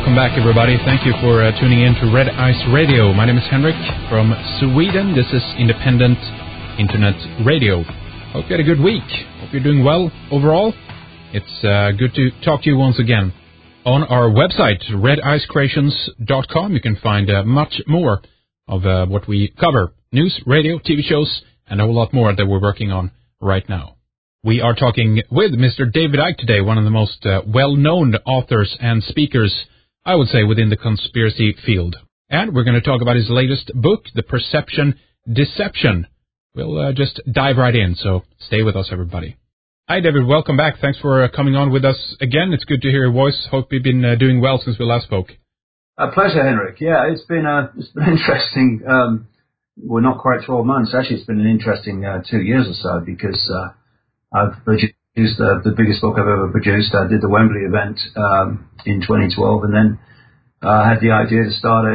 welcome back, everybody. Thank you for tuning in to Red Ice Radio. My name is Henrik from Sweden. This is independent internet radio. Hope you had a good week. Hope you're doing well overall. It's good to talk to you once again. On our website, redicecreations.com, you can find much more of what we cover. News, radio, TV shows, and a whole lot more that we're working on right now. We are talking with Mr. David Icke today, one of the most well-known authors and speakers, I would say, within the conspiracy field. And we're going to talk about his latest book, The Perception Deception. We'll just dive right in, so stay with us, everybody. Hi, David. Welcome back. Thanks for coming on with us again. It's good to hear your voice. Hope you've been doing well since we last spoke. A pleasure, Henrik. Yeah, it's been interesting. Well, not quite 12 months. Actually, it's been an interesting 2 years or so because I've produced the biggest book I've ever produced. I did the Wembley event in 2012, and then I had the idea to start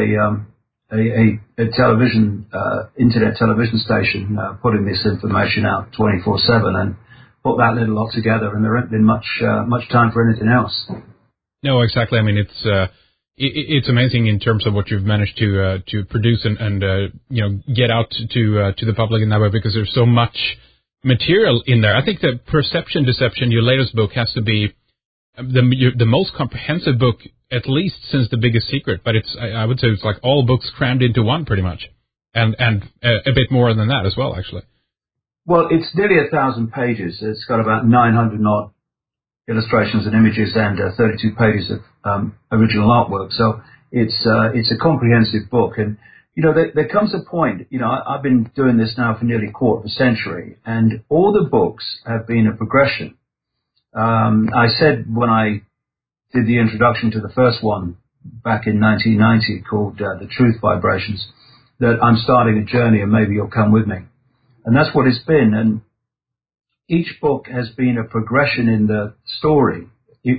a television, internet television station, putting this information out 24/7, and put that little lot together. And there hasn't been much time for anything else. No, exactly. I mean, it's amazing in terms of what you've managed to produce and get out to the public in that way, because there's so much material in there. I think the Perception Deception, your latest book, has to be the most comprehensive book, at least since The Biggest Secret. But I would say it's like all books crammed into one, pretty much, and a bit more than that as well, actually. Well, it's nearly 1,000 pages. It's got about 900 odd illustrations and images, and 32 pages of original artwork. So it's a comprehensive book. And there comes a point, I've been doing this now for nearly a quarter of a century, and all the books have been a progression. I said when I did the introduction to the first one back in 1990 called The Truth Vibrations, that I'm starting a journey and maybe you'll come with me. And that's what it's been. And each book has been a progression in the story.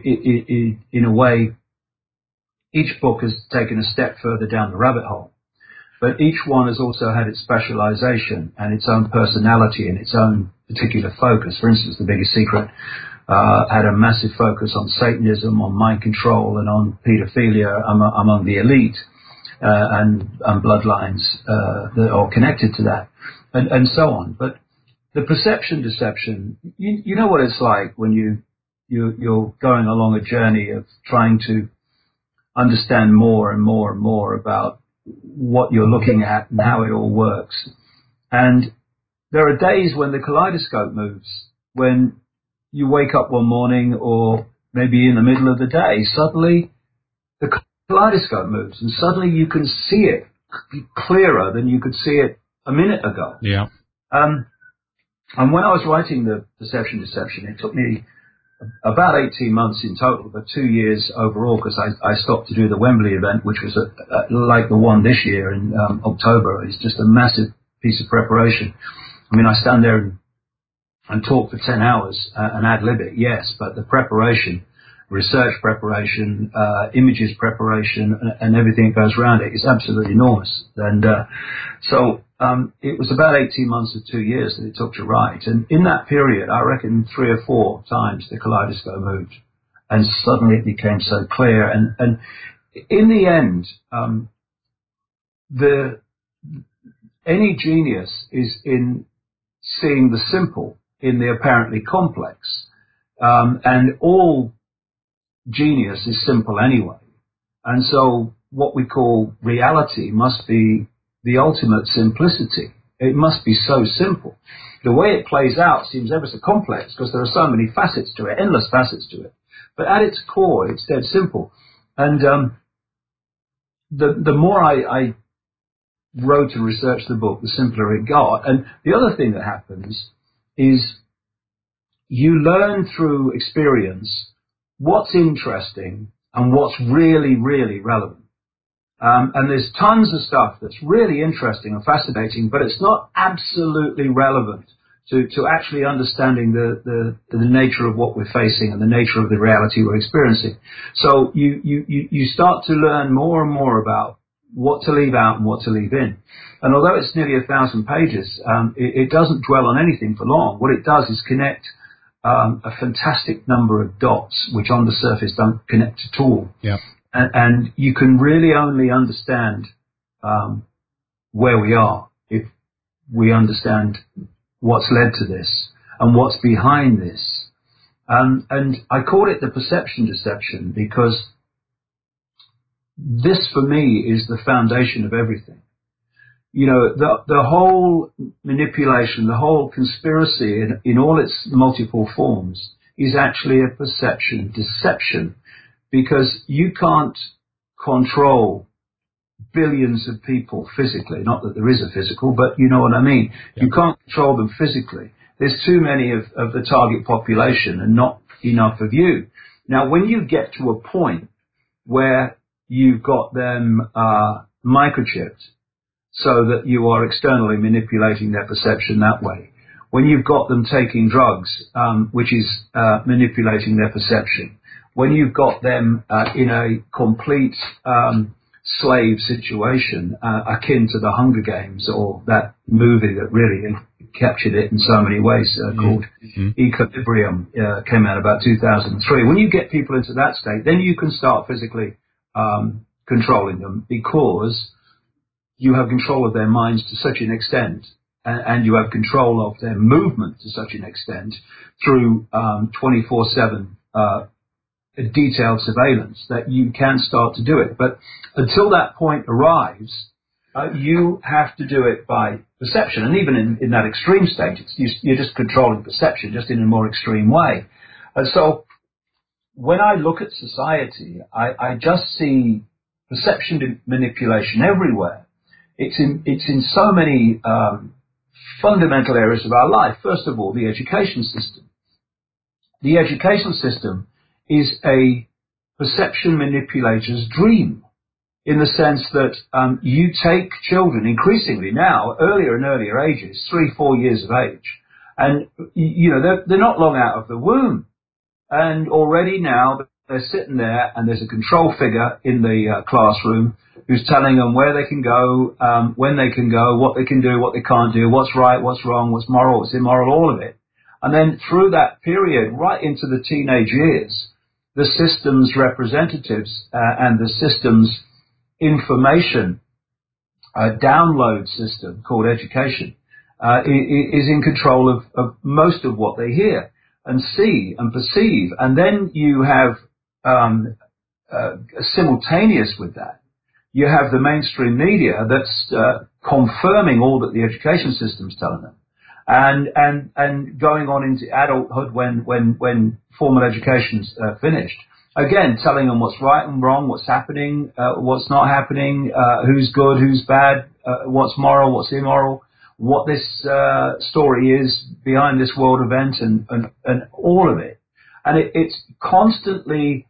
In a way, each book has taken a step further down the rabbit hole. But each one has also had its specialization and its own personality and its own particular focus. For instance, The Biggest Secret had a massive focus on Satanism, on mind control, and on pedophilia among the elite and bloodlines that are connected to that, and so on. But the Perception Deception, you know what it's like when you're going along a journey of trying to understand more and more and more about what you're looking at and how it all works. And there are days when the kaleidoscope moves, when you wake up one morning or maybe in the middle of the day, suddenly the kaleidoscope moves and suddenly you can see it clearer than you could see it a minute ago. Yeah. And when I was writing The Perception Deception, it took me about 18 months in total, but 2 years overall, because I stopped to do the Wembley event, which was like the one this year in October. It's just a massive piece of preparation. I mean, I stand there and talk for 10 hours and ad-lib it, yes, but the preparation, research preparation, images preparation, and everything that goes around it is absolutely enormous. And so it was about 18 months to 2 years that it took to write. And in that period, I reckon 3 or 4 times the kaleidoscope moved. And suddenly it became so clear. And in the end, any genius is in seeing the simple in the apparently complex. And all genius is simple anyway. And so what we call reality must be the ultimate simplicity. It must be so simple. The way it plays out seems ever so complex because there are so many facets to it, endless facets to it. But at its core, it's dead simple. And the more I wrote and researched the book, the simpler it got. And the other thing that happens is you learn through experience what's interesting and what's really, really relevant. And there's tons of stuff that's really interesting and fascinating, but it's not absolutely relevant to actually understanding the nature of what we're facing and the nature of the reality we're experiencing. So you start to learn more and more about what to leave out and what to leave in. And although it's nearly 1,000 pages, it doesn't dwell on anything for long. What it does is connect a fantastic number of dots, which on the surface don't connect at all. Yeah. And you can really only understand where we are if we understand what's led to this and what's behind this. And I call it the perception deception because this, for me, is the foundation of everything. You know, the whole manipulation, the whole conspiracy in all its multiple forms is actually a perception deception, because you can't control billions of people physically. Not that there is a physical, but you know what I mean. Yeah. You can't control them physically. There's too many of the target population and not enough of you. Now, when you get to a point where you've got them microchipped so that you are externally manipulating their perception that way, when you've got them taking drugs, which is manipulating their perception, when you've got them in a complete slave situation, akin to the Hunger Games or that movie that really captured it in so many ways, called Equilibrium, came out about 2003. When you get people into that state, then you can start physically controlling them, because you have control of their minds to such an extent, and you have control of their movement to such an extent through 24/7 detailed surveillance that you can start to do it. But until that point arrives, you have to do it by perception. And even in that extreme state, you're just controlling perception, just in a more extreme way. And so when I look at society, I just see perception manipulation everywhere. It's in so many fundamental areas of our life. First of all, the education system. The education system is a perception manipulator's dream, in the sense that you take children increasingly now, earlier and earlier ages, 3-4 years of age, and you know they're not long out of the womb, and already now they're sitting there, and there's a control figure in the classroom who's telling them where they can go, when they can go, what they can do, what they can't do, what's right, what's wrong, what's moral, what's immoral, all of it. And then through that period, right into the teenage years, the system's representatives and the system's information download system called education is in control of most of what they hear and see and perceive. And then you have simultaneous with that, you have the mainstream media that's confirming all that the education system's telling them, and going on into adulthood when formal education's finished, again telling them what's right and wrong, what's happening, what's not happening, who's good, who's bad, what's moral, what's immoral, what this story is behind this world event, and all of it. And it's constantly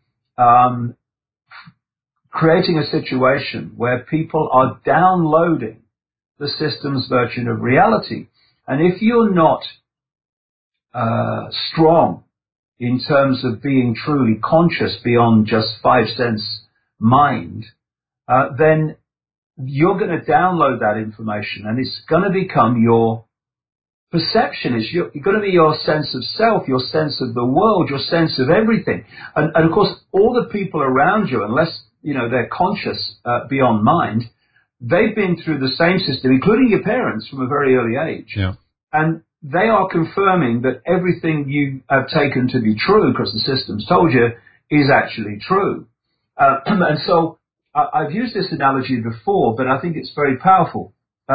creating a situation where people are downloading the system's version of reality. And if you're not strong in terms of being truly conscious beyond just 5 sense mind, then you're going to download that information, and it's going to become your perception. It's going to be your sense of self, your sense of the world, your sense of everything. And of course, all the people around you, unless you know they're conscious beyond mind, they've been through the same system, including your parents, from a very early age. Yeah. And they are confirming that everything you have taken to be true, because the system's told you, is actually true. And so I've used this analogy before, but I think it's very powerful.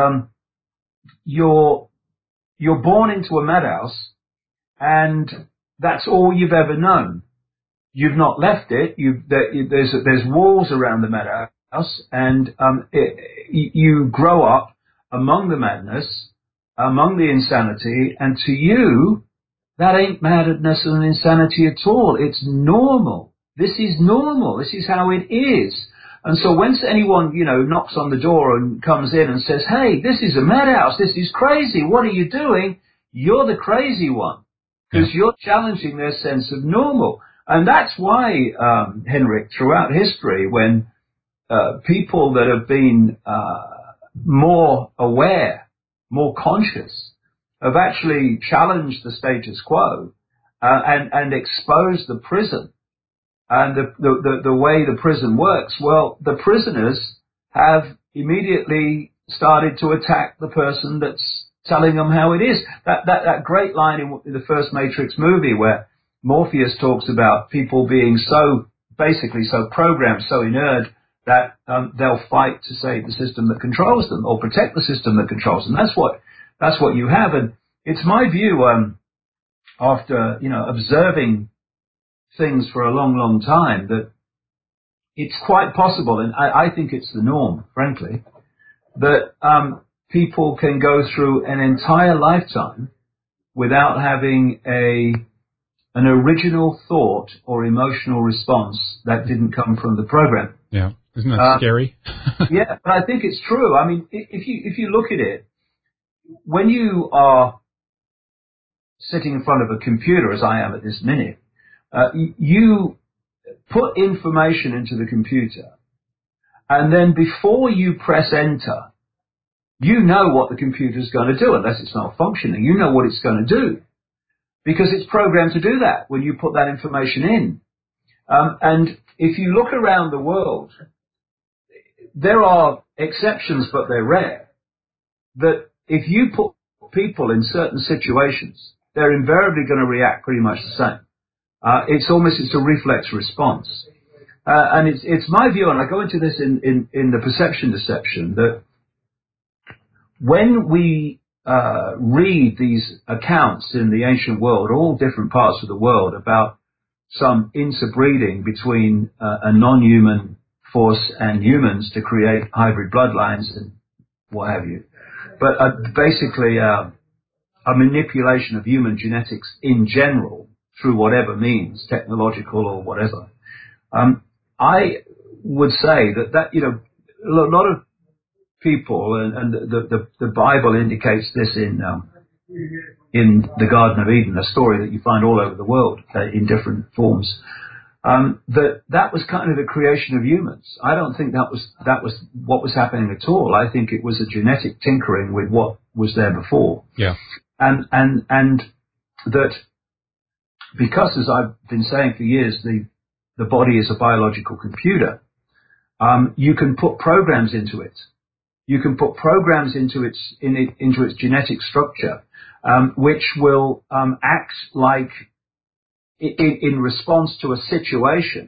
You're born into a madhouse, and that's all you've ever known. You've not left it. There's walls around the madhouse, and you grow up among the madness, among the insanity, and to you, that ain't madness and insanity at all. It's normal. This is normal. This is how it is. And so when anyone, knocks on the door and comes in and says, hey, this is a madhouse, this is crazy, what are you doing? You're the crazy one, because you're challenging their sense of normal. And that's why, Henrik, throughout history, when people that have been more aware, more conscious, have actually challenged the status quo and exposed the prison and the way the prison works, well, the prisoners have immediately started to attack the person that's telling them how it is. That great line in the first Matrix movie where Morpheus talks about people being so programmed, so inert that they'll fight to save the system that controls them or protect the system that controls them. That's what you have, and it's my view after observing things for a long, long time that it's quite possible, and I think it's the norm, frankly, that people can go through an entire lifetime without having an original thought or emotional response that didn't come from the program. Yeah, isn't that scary? Yeah, but I think it's true. I mean, if you look at it, when you are sitting in front of a computer, as I am at this minute, you put information into the computer, and then before you press enter, you know what the computer's going to do, unless it's malfunctioning. You know what it's going to do, because it's programmed to do that when you put that information in. And if you look around the world, there are exceptions, but they're rare, that if you put people in certain situations, they're invariably going to react pretty much the same. It's a reflex response. And it's my view, and I go into this in the perception deception, that when we read these accounts in the ancient world, all different parts of the world, about some interbreeding between a non-human force and humans to create hybrid bloodlines and what have you, but basically a manipulation of human genetics in general through whatever means, technological or whatever. I would say that a lot of people, and the Bible indicates this in the Garden of Eden, a story that you find all over the world in different forms. That was kind of the creation of humans. I don't think that was what was happening at all. I think it was a genetic tinkering with what was there before. Yeah. And that, because, as I've been saying for years, the body is a biological computer. You can put programs into it. You can put programs into its genetic structure, which will act like in response to a situation,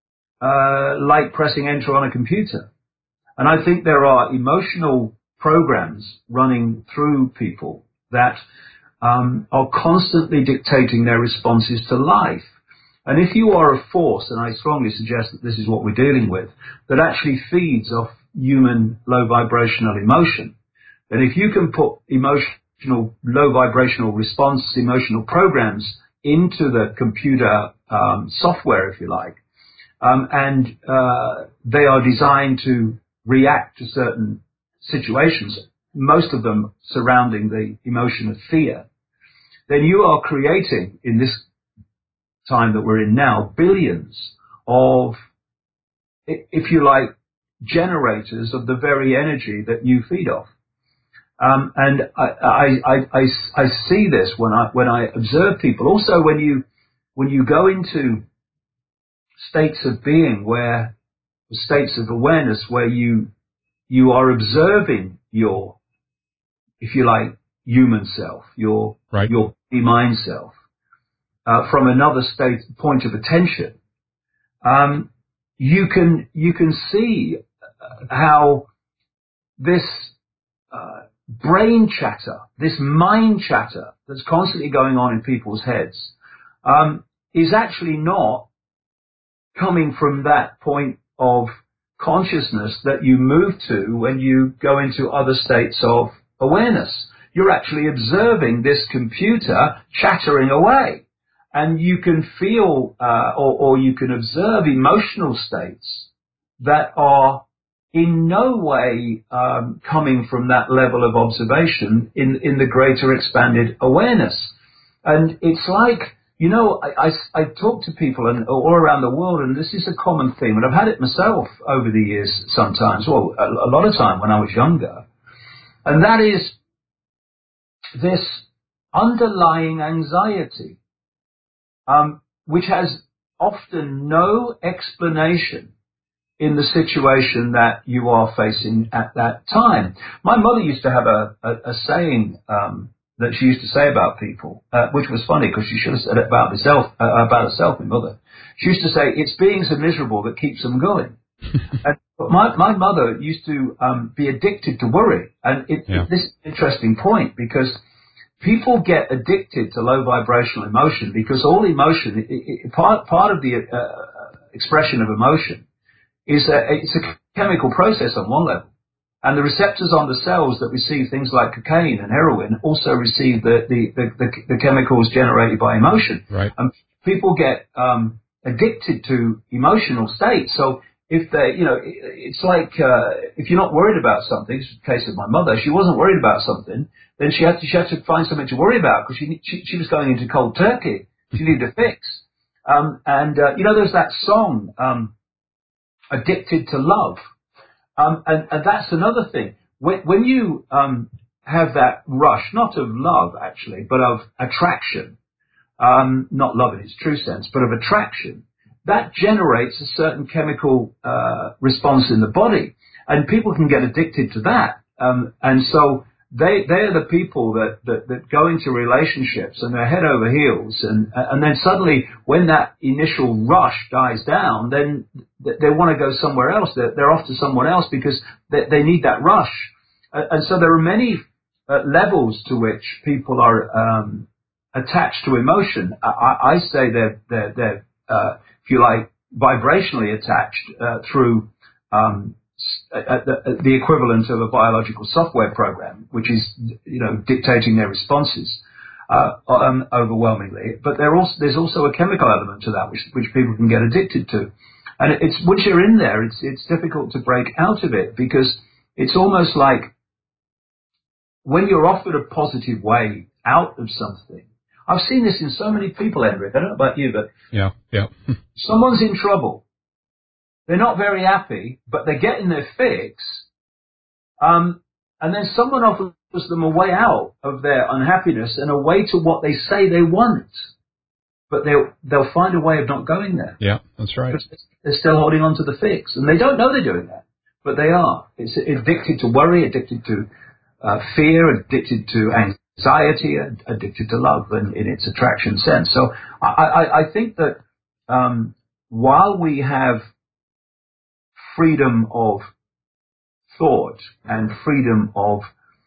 like pressing enter on a computer. And I think there are emotional programs running through people that are constantly dictating their responses to life. And if you are a force, and I strongly suggest that this is what we're dealing with, that actually feeds off human low vibrational emotion, then if you can put emotional, low vibrational response, emotional programs into the computer software, if you like, and they are designed to react to certain situations, most of them surrounding the emotion of fear, then you are creating, in this time that we're in now, billions of, if you like, generators of the very energy that you feed off. And I see this when I observe people. Also, when you go into states of being, where states of awareness, where you are observing your, if you like, human self, your mind self, from another point of attention, you can see how this brain chatter, this mind chatter that's constantly going on in people's heads, is actually not coming from that point of consciousness that you move to when you go into other states of awareness. You're actually observing this computer chattering away. And you can feel or you can observe emotional states that are in no way coming from that level of observation in the greater expanded awareness. And it's like, I talk to people all around the world, and this is a common theme, and I've had it myself over the years sometimes, well, a lot of time when I was younger, and that is this underlying anxiety, which has often no explanation in the situation that you are facing at that time. My mother used to have a saying that she used to say about people, which was funny because she should have said it about herself, my mother. She used to say, "It's being so miserable that keeps them going." But my mother used to be addicted to worry. And this is an interesting point because people get addicted to low vibrational emotion because all emotion, part of the expression of emotion is it's a chemical process on one level. And the receptors on the cells that receive things like cocaine and heroin also receive the chemicals generated by emotion. Right. And people get addicted to emotional states. So if they, it's like if you're not worried about something, this is the case of my mother, she wasn't worried about something, then she had to find something to worry about because she was going into cold turkey. She needed a fix. There's that song, Addicted to Love. And that's another thing. When you have that rush, not of love actually, but of attraction, not love in its true sense, but of attraction, that generates a certain chemical response in the body, and people can get addicted to that. And so they're the people that go into relationships and they're head over heels, and then suddenly when that initial rush dies down, then they want to go somewhere else. They're off to someone else because they need that rush. And so there are many levels to which people are attached to emotion. I say they're if you like, vibrationally attached through the equivalent of a biological software program, which is, dictating their responses overwhelmingly. But there's also a chemical element to that, which people can get addicted to. And once you're in there, it's difficult to break out of it because it's almost like when you're offered a positive way out of something. I've seen this in so many people, Henrik. I don't know about you, but yeah. Someone's in trouble. They're not very happy, but they're getting their fix. And then someone offers them a way out of their unhappiness and a way to what they say they want. But they'll find a way of not going there. Yeah, that's right. They're still holding on to the fix. And they don't know they're doing that, but they are. It's addicted to worry, addicted to fear, addicted to anxiety, addicted to love in its attraction sense. So I think that while we have freedom of thought and freedom of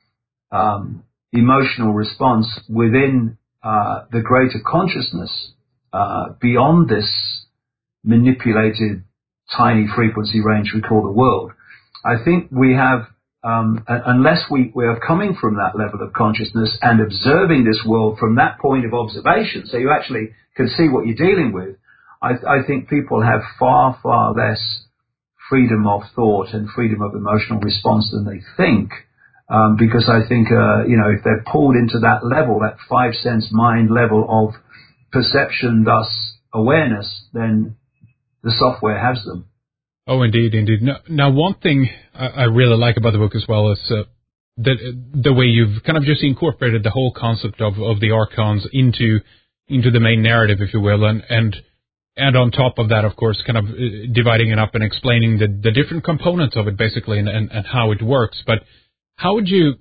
emotional response within the greater consciousness, beyond this manipulated tiny frequency range we call the world, I think we have, unless we are coming from that level of consciousness and observing this world from that point of observation, so you actually can see what you're dealing with, I think people have far, far less freedom of thought and freedom of emotional response than they think. Because I think, if they're pulled into that level, that 5 sense mind level of perception, thus awareness, then the software has them. Oh, indeed. Now, one thing I really like about the book as well is the way you've kind of just incorporated the whole concept of the archons into the main narrative, if you will, and on top of that, of course, kind of dividing it up and explaining the different components of it, basically, and how it works. But how would you?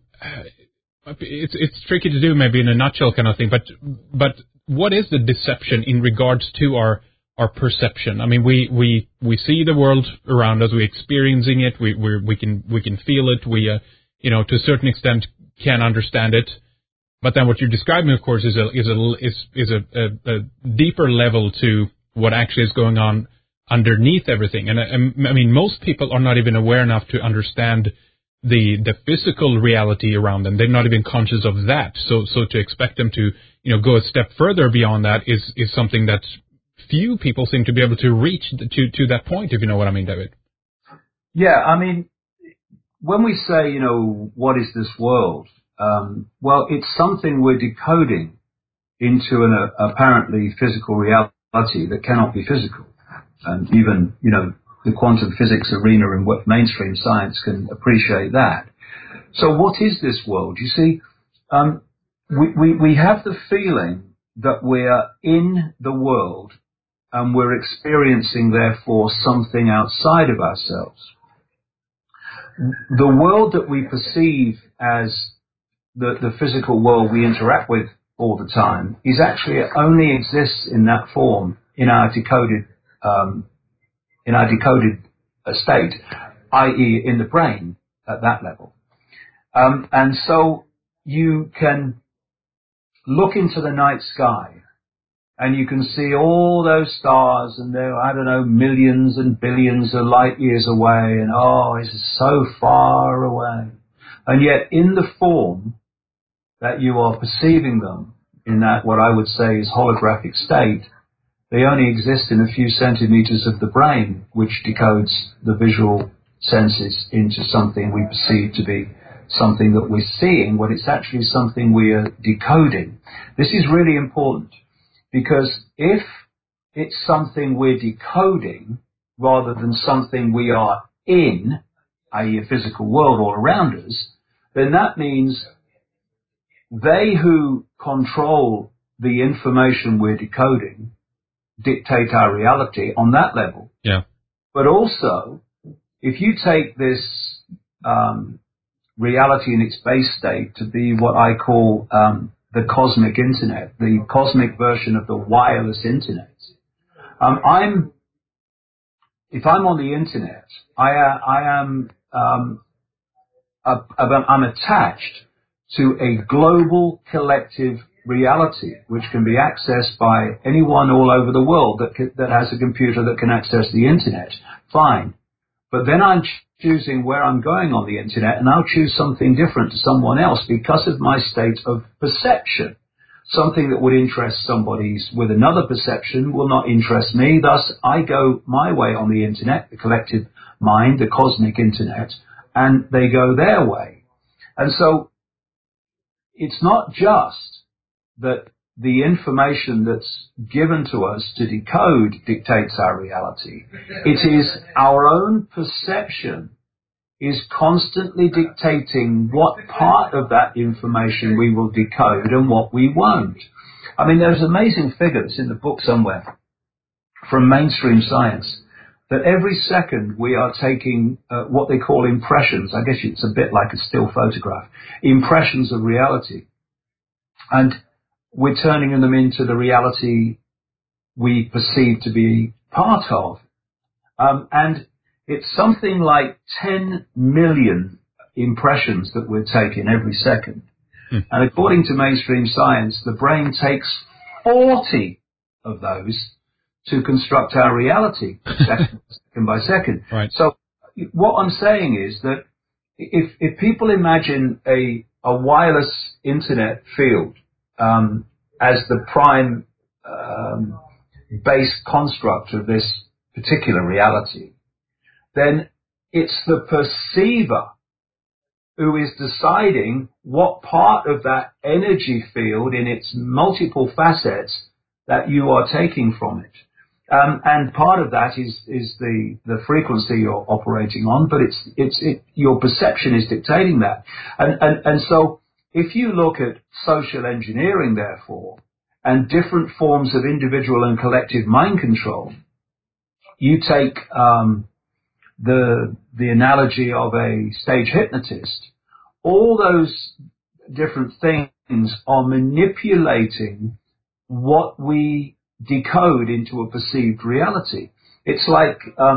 It's tricky to do, maybe in a nutshell, kind of thing. But what is the deception in regards to our perception? I mean, we see the world around us, we're experiencing it, we can feel it, we to a certain extent can understand it. But then what you're describing, of course, is a deeper level to what actually is going on underneath everything. And I mean, most people are not even aware enough to understand the physical reality around them. They're not even conscious of that. So to expect them to go a step further beyond that is something that few people seem to be able to reach to that point, if you know what I mean, David. Yeah, I mean, when we say, what is this world? Well, it's something we're decoding into an apparently physical reality that cannot be physical. And even, the quantum physics arena and what mainstream science can appreciate that. So what is this world? You see, we have the feeling that we are in the world and we're experiencing, therefore, something outside of ourselves. The world that we perceive as the physical world we interact with all the time is actually only exists in that form in our decoded state, i.e. in the brain at that level. And so you can look into the night sky and you can see all those stars, and they're, I don't know, millions and billions of light years away, and oh, it's so far away. And yet in the form that you are perceiving them in that what I would say is holographic state, they only exist in a few centimeters of the brain, which decodes the visual senses into something we perceive to be something that we're seeing when it's actually something we are decoding. This is really important, because if it's something we're decoding rather than something we are in, i.e. a physical world all around us, then that means they who control the information we're decoding dictate our reality on that level. Yeah. But also, if you take this reality in its base state to be what I call the cosmic internet, the cosmic version of the wireless internet, if I'm on the internet, I'm attached to a global collective reality, which can be accessed by anyone all over the world that has a computer that can access the internet. Fine. But then I'm choosing where I'm going on the internet, and I'll choose something different to someone else because of my state of perception. Something that would interest somebody with another perception will not interest me. Thus, I go my way on the internet, the collective mind, the cosmic internet, and they go their way. And so it's not just that the information that's given to us to decode dictates our reality. It is our own perception is constantly dictating what part of that information we will decode and what we won't. I mean, there's amazing figures in the book somewhere from mainstream science that every second we are taking what they call impressions. I guess it's a bit like a still photograph. Impressions of reality. And we're turning them into the reality we perceive to be part of. And it's something like 10 million impressions that we're taking every second. And according to mainstream science, the brain takes 40 of those to construct our reality second by second. Right. So what I'm saying is that if people imagine a wireless internet field as the prime base construct of this particular reality, then it's the perceiver who is deciding what part of that energy field in its multiple facets that you are taking from it. And part of that is the frequency you're operating on, but your perception is dictating that. And so if you look at social engineering, therefore, and different forms of individual and collective mind control, you take the analogy of a stage hypnotist. All those different things are manipulating what we decode into a perceived reality. It's like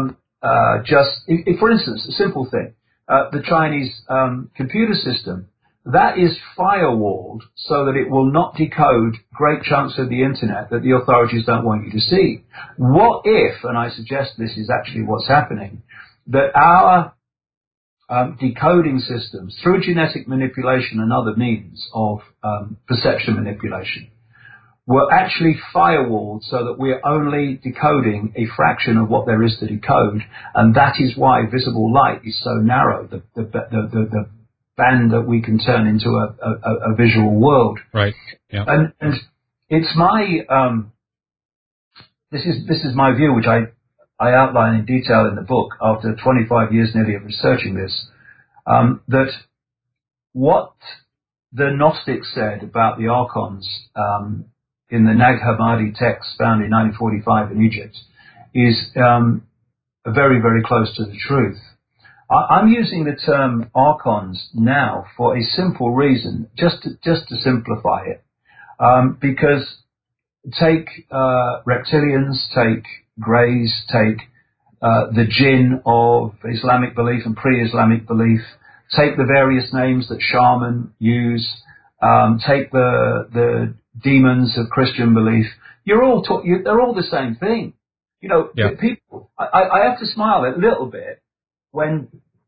for instance, a simple thing, the Chinese computer system, that is firewalled so that it will not decode great chunks of the internet that the authorities don't want you to see. What if, and I suggest this is actually what's happening, that our decoding systems, through genetic manipulation and other means of perception manipulation, were actually firewalled so that we're only decoding a fraction of what there is to decode, and that is why visible light is so narrow, the band that we can turn into a visual world. Right. Yeah. And it's my this is my view, which I outline in detail in the book after 25 years nearly of researching this, that what the Gnostics said about the archons in the Nag Hammadi text found in 1945 in Egypt is very, very close to the truth. I'm using the term archons now for a simple reason, just to simplify it, because take reptilians, take greys, take the jinn of Islamic belief and pre-Islamic belief, take the various names that shaman use, take the demons of Christian belief. They're all the same thing. You know, Yeah. people. I have to smile a little bit when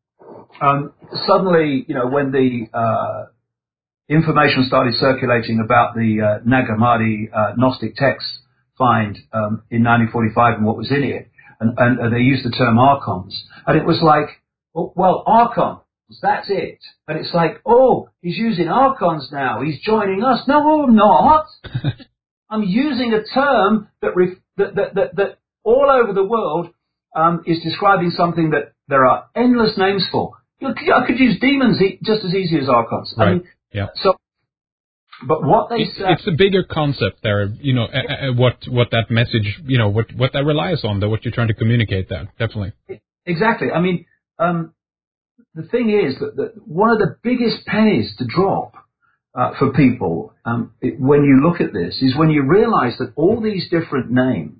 suddenly, you know, when the information started circulating about the Nag Hammadi Gnostic text find in 1945 and what was in it, and they used the term archons, and it was like, well, archons, that's it. And it's like, oh, he's using archons now. He's joining us. No, I'm not. I'm using a term that all over the world is describing something that there are endless names for. I could use demons just as easy as archons. Right. I mean, yeah. So, but what they say, it's a bigger concept there. You know, what that message, you know, what that relies on, what you're trying to communicate there. Definitely. Exactly. I mean, the thing is that one of the biggest pennies to drop for people when you look at this is when you realize that all these different names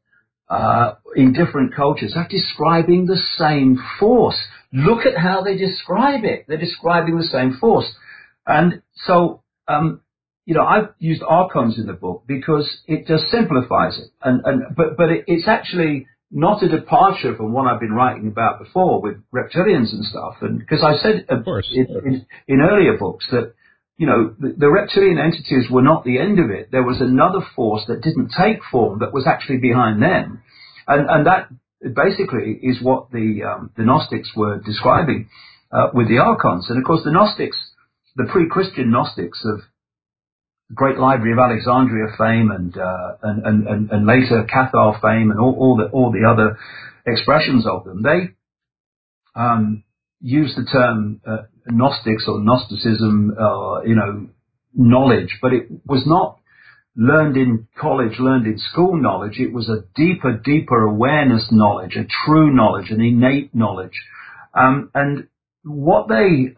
in different cultures are describing the same force. Look at how they describe it. They're describing the same force. And so, you know, I've used archons in the book because it just simplifies it. But it's actually not a departure from what I've been writing about before with reptilians and stuff. And because I said in earlier books that, you know, the reptilian entities were not the end of it. There was another force that didn't take form that was actually behind them. And that basically is what the Gnostics were describing with the archons. And of course, the Gnostics, the pre-Christian Gnostics of the Great Library of Alexandria fame and later Cathar fame and all the other expressions of them, they use the term Gnostics or Gnosticism, you know, knowledge, but it was not learned in college, learned in school knowledge. It was a deeper awareness knowledge, a true knowledge, an innate knowledge. And what they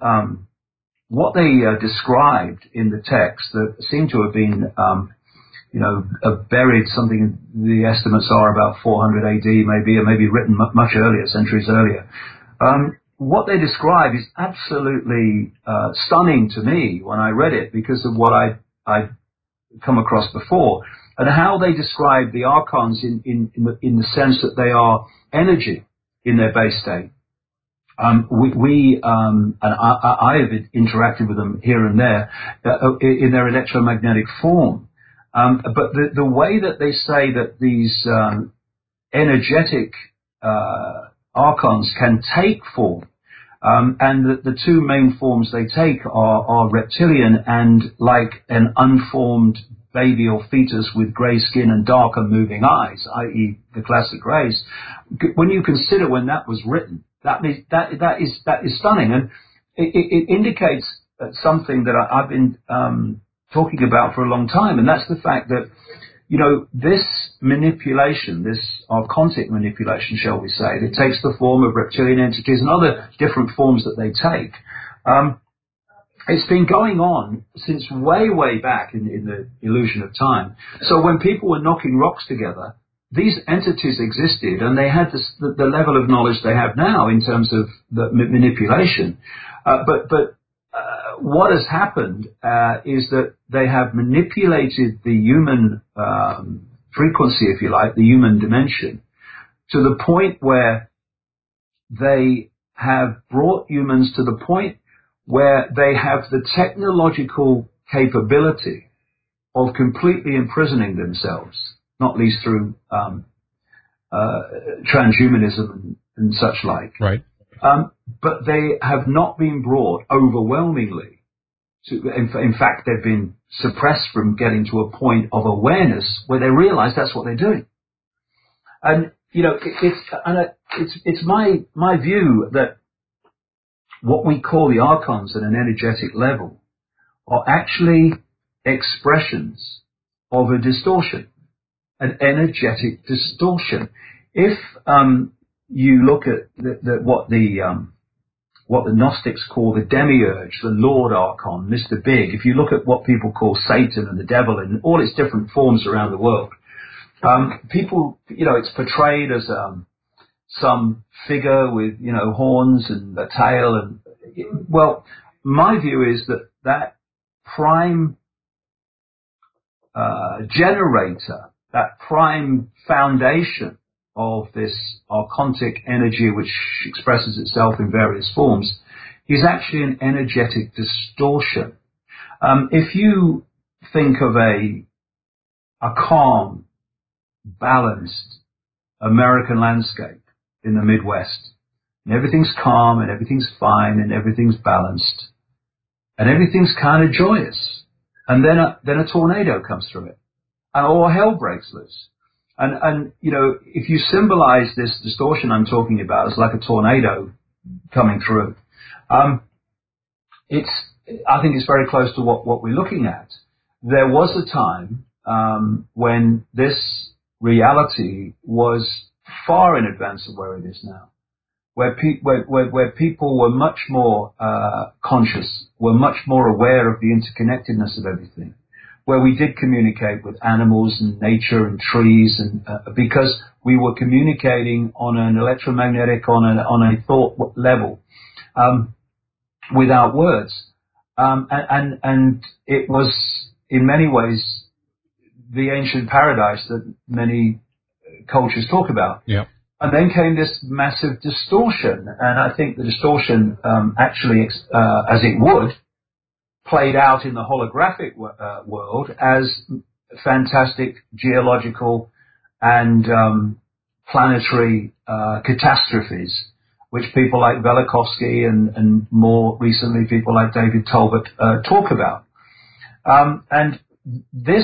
described in the text that seemed to have been, you know, buried, something the estimates are about 400 AD maybe, or maybe written much earlier, centuries earlier. What they describe is absolutely stunning to me when I read it because of what I'd come across before, and how they describe the archons in the sense that they are energy in their base state. And I have interacted with them here and there in their electromagnetic form. But the way that they say that these energetic archons can take form, and the two main forms they take are reptilian and like an unformed baby or fetus with grey skin and darker moving eyes, i.e. the classic greys. When you consider when that was written, that is stunning, and it indicates something that I've been talking about for a long time, and that's the fact that, you know, this manipulation, this archontic manipulation, shall we say, that takes the form of reptilian entities and other different forms that they take. It's been going on since way back in the illusion of time. So when people were knocking rocks together, these entities existed, and they had the level of knowledge they have now in terms of the manipulation. But what has happened is that they have manipulated the human frequency, if you like, the human dimension, to the point where they have brought humans to the point where they have the technological capability of completely imprisoning themselves, not least through transhumanism and such like. Right. But they have not been brought overwhelmingly to, in fact, they've been suppressed from getting to a point of awareness where they realize that's what they're doing. And, you know, it's my view that what we call the archons at an energetic level are actually expressions of a distortion, an energetic distortion. If you look at what the Gnostics call the demiurge, the Lord Archon, Mr. Big, if you look at what people call Satan and the devil in all its different forms around the world, people, it's portrayed as some figure with, horns and a tail. And well, my view is that prime generator, that prime foundation of this archontic energy, which expresses itself in various forms, is actually an energetic distortion. If you think of a calm, balanced American landscape in the Midwest, and everything's calm and everything's fine and everything's balanced and everything's kind of joyous, and then a tornado comes through it, and all hell breaks loose. And if you symbolize this distortion I'm talking about as like a tornado coming through, I think it's very close to what we're looking at. There was a time when this reality was far in advance of where it is now, where people were much more conscious, were much more aware of the interconnectedness of everything, where we did communicate with animals and nature and trees, and because we were communicating on an electromagnetic, on a thought level, without words, and it was in many ways the ancient paradise that many cultures talk about. Yeah. And then came this massive distortion, and I think the distortion actually, as it would, played out in the holographic world as fantastic geological and planetary catastrophes, which people like Velikovsky and more recently people like David Tolbert talk about. And this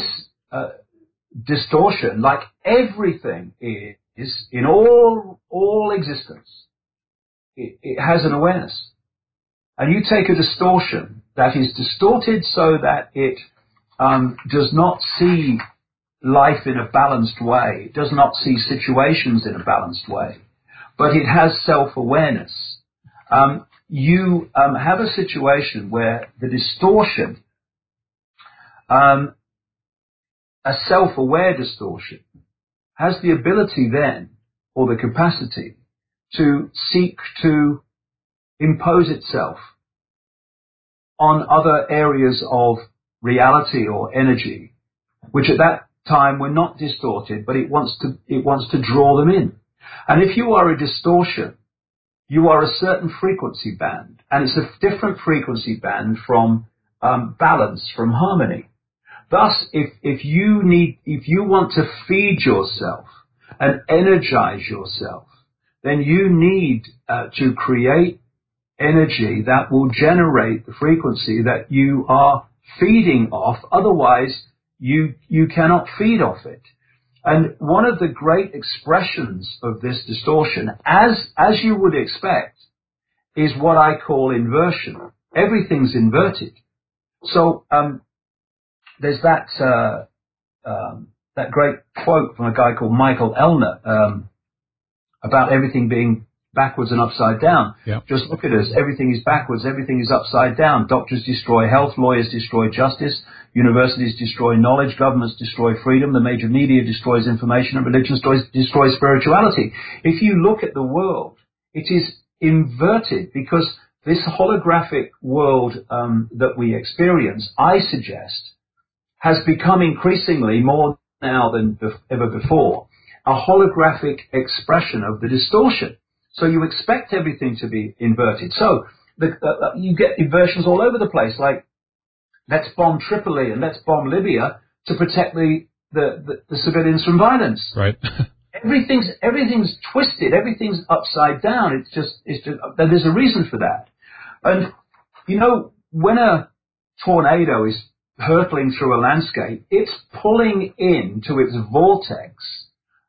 distortion, like everything is in all existence, it has an awareness. And you take a distortion that is distorted so that it does not see life in a balanced way, it does not see situations in a balanced way, but it has self-awareness. You have a situation where the distortion, a self-aware distortion, has the ability then, or the capacity, to seek to impose itself on other areas of reality or energy, which at that time were not distorted, but it wants to draw them in. And if you are a distortion, you are a certain frequency band, and it's a different frequency band from balance, from harmony. Thus, if you want to feed yourself and energize yourself, then you need to create energy that will generate the frequency that you are feeding off. Otherwise, you cannot feed off it. And one of the great expressions of this distortion, as you would expect, is what I call inversion. Everything's inverted. So there's that great quote from a guy called Michael Ellner about everything being backwards and upside down. Yeah. Just look at us. Everything is backwards. Everything is upside down. Doctors destroy health. Lawyers destroy justice. Universities destroy knowledge. Governments destroy freedom. The major media destroys information. And religion destroys spirituality. If you look at the world, it is inverted because this holographic world that we experience, I suggest, has become increasingly more now than ever before a holographic expression of the distortion. So you expect everything to be inverted. So you get inversions all over the place, like let's bomb Tripoli and let's bomb Libya to protect the civilians from violence. Right. Everything's twisted. Everything's upside down. It's just there's a reason for that. And when a tornado is hurtling through a landscape, it's pulling into its vortex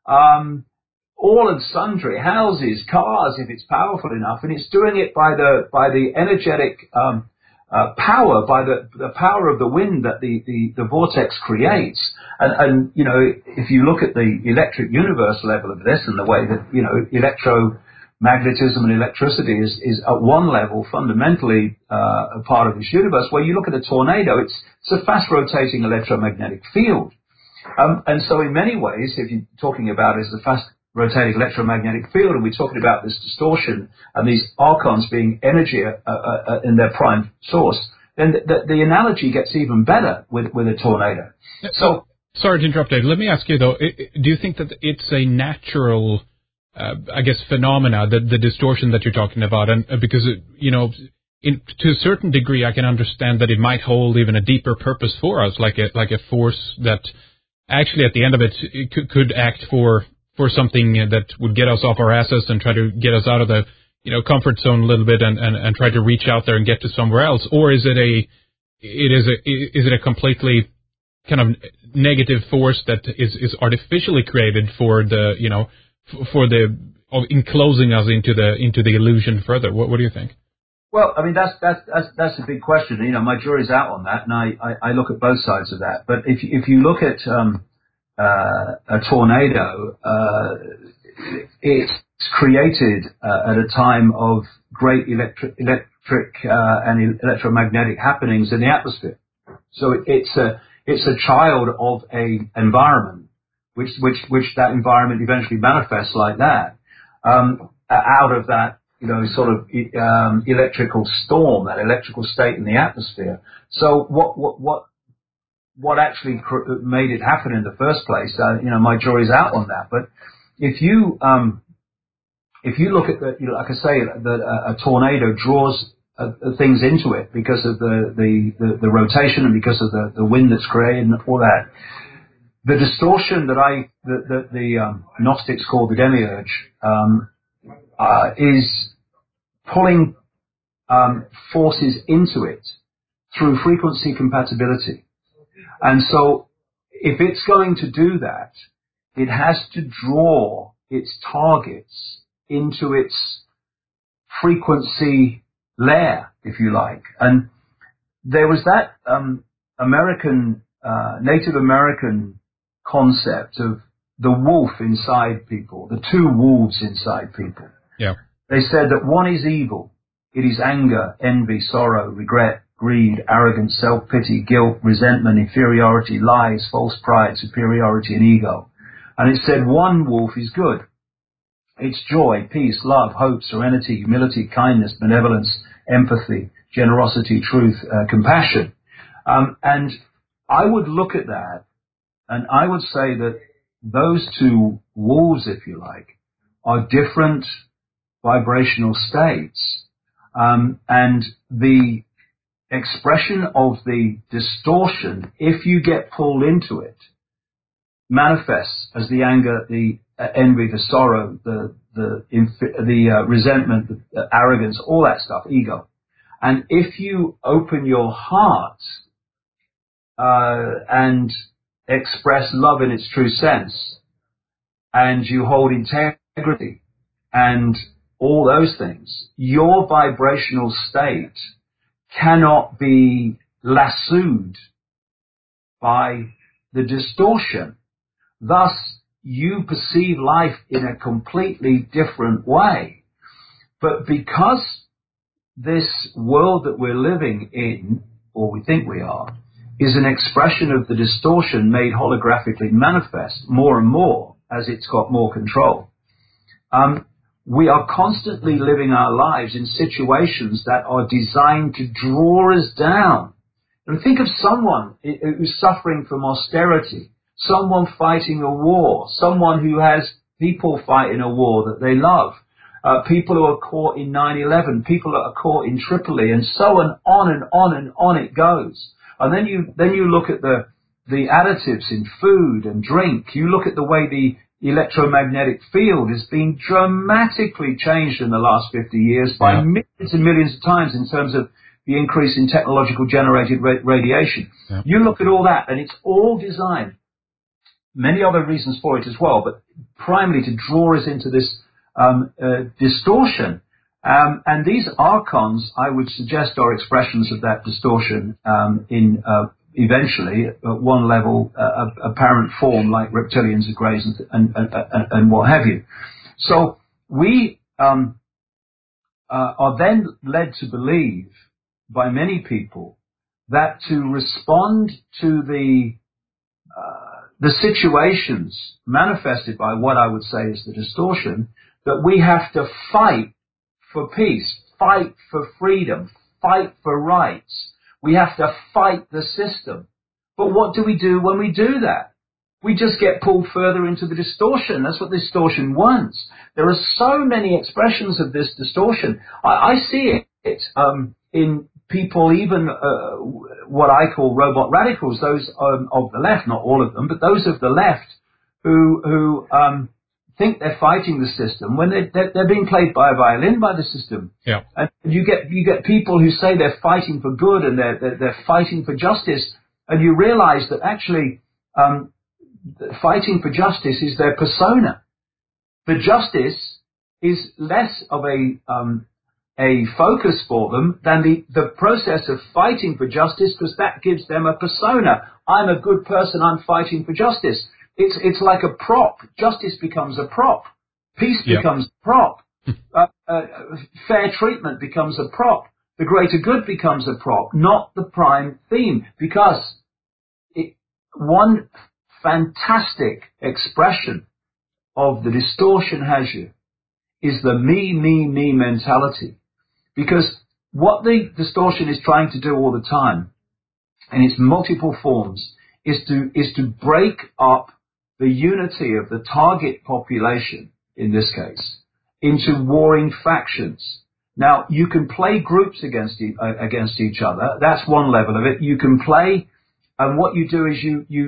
all and sundry houses, cars, if it's powerful enough, and it's doing it by the energetic power by the power of the wind that the vortex creates. And, you know, if you look at the electric universe level of this and the way that, you know, electromagnetism and electricity is at one level fundamentally a part of this universe, where you look at a tornado, it's a fast rotating electromagnetic field. And so in many ways, if you're talking about is the fast rotating electromagnetic field, and we're talking about this distortion and these archons being energy in their prime source, then the analogy gets even better with a tornado. So, sorry to interrupt, Dave. Let me ask you though: do you think that it's a natural, I guess, phenomena, the distortion that you're talking about, and because you know, to a certain degree, I can understand that it might hold even a deeper purpose for us, like a force that actually, at the end of it could act for something that would get us off our asses and try to get us out of the, you know, comfort zone a little bit and try to reach out there and get to somewhere else? Or is it a completely kind of negative force that is artificially created for the, you know, of enclosing us into the illusion further? What do you think? Well, I mean, that's a big question. You know, my jury's out on that, and I look at both sides of that. But if you look at a tornado, it's created at a time of great electric and electromagnetic happenings in the atmosphere. So it's a child of a environment, which that environment eventually manifests like that, out of that, you know, sort of electrical storm, that electrical state in the atmosphere. So what actually made it happen in the first place? You know, my jury's out on that. But if you look at the, you know, like I say, a tornado draws things into it because of the rotation and because of the wind that's created and all that. The distortion that the Gnostics call the demiurge is pulling forces into it through frequency compatibility. And so if it's going to do that, it has to draw its targets into its frequency layer, if you like. And there was that Native American concept of the wolf inside people, the two wolves inside people. Yeah. They said that one is evil. It is anger, envy, sorrow, regret, greed, arrogance, self-pity, guilt, resentment, inferiority, lies, false pride, superiority, and ego. And it said one wolf is good. It's joy, peace, love, hope, serenity, humility, kindness, benevolence, empathy, generosity, truth, compassion. And I would look at that and I would say that those two wolves, if you like, are different vibrational states. And the expression of the distortion, if you get pulled into it, manifests as the anger, the envy, the sorrow, the resentment, the arrogance, all that stuff, ego. And if you open your heart and express love in its true sense, and you hold integrity and all those things, your vibrational state cannot be lassoed by the distortion. Thus, you perceive life in a completely different way. But because this world that we're living in, or we think we are, is an expression of the distortion made holographically manifest more and more as it's got more control, we are constantly living our lives in situations that are designed to draw us down. And think of someone who's suffering from austerity, someone fighting a war, someone who has people fighting a war that they love, people who are caught in 9/11, people that are caught in Tripoli, and so on and on and on it goes. And then you look at the additives in food and drink. You look at the way the electromagnetic field has been dramatically changed in the last 50 years by millions and millions of times in terms of the increase in technological generated radiation. Yeah. You look at all that, and it's all designed, many other reasons for it as well, but primarily to draw us into this distortion. And these archons, I would suggest, are expressions of that distortion in eventually, at one level, apparent form like reptilians and greys and what have you. So we are then led to believe by many people that to respond to the situations manifested by what I would say is the distortion, that we have to fight for peace, fight for freedom, fight for rights. We have to fight the system. But what do we do when we do that? We just get pulled further into the distortion. That's what distortion wants. There are so many expressions of this distortion. I see it in people, even what I call robot radicals, those of the left, not all of them, but those of the left who think they're fighting the system when they're being played by a violin by the system. Yeah. And you get people who say they're fighting for good and they're fighting for justice, and you realize that actually fighting for justice is their persona. The justice is less of a focus for them than the process of fighting for justice, because that gives them a persona. I'm a good person, I'm fighting for justice. It's like a prop. Justice becomes a prop. Peace becomes a prop. Fair treatment becomes a prop. The greater good becomes a prop, not the prime theme. Because one fantastic expression of the distortion has you is the me mentality. Because what the distortion is trying to do all the time, in its multiple forms, is to break up the unity of the target population, in this case, into warring factions. Now, you can play groups against each other. That's one level of it. You can play, and what you do is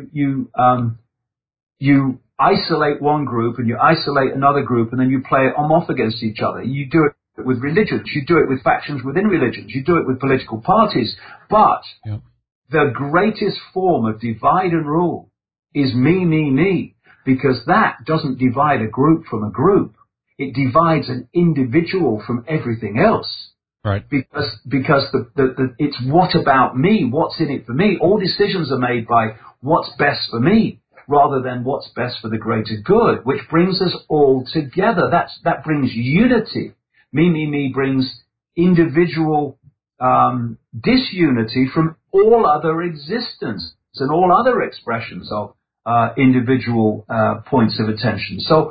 you isolate one group and you isolate another group, and then you play them off against each other. You do it with religions. You do it with factions within religions. You do it with political parties. But the greatest form of divide and rule is me, because that doesn't divide a group from a group. It divides an individual from everything else. Right. Because it's what about me? What's in it for me? All decisions are made by what's best for me, rather than what's best for the greater good, which brings us all together. That brings unity. Me brings individual disunity from all other existence and all other expressions of individual points of attention. So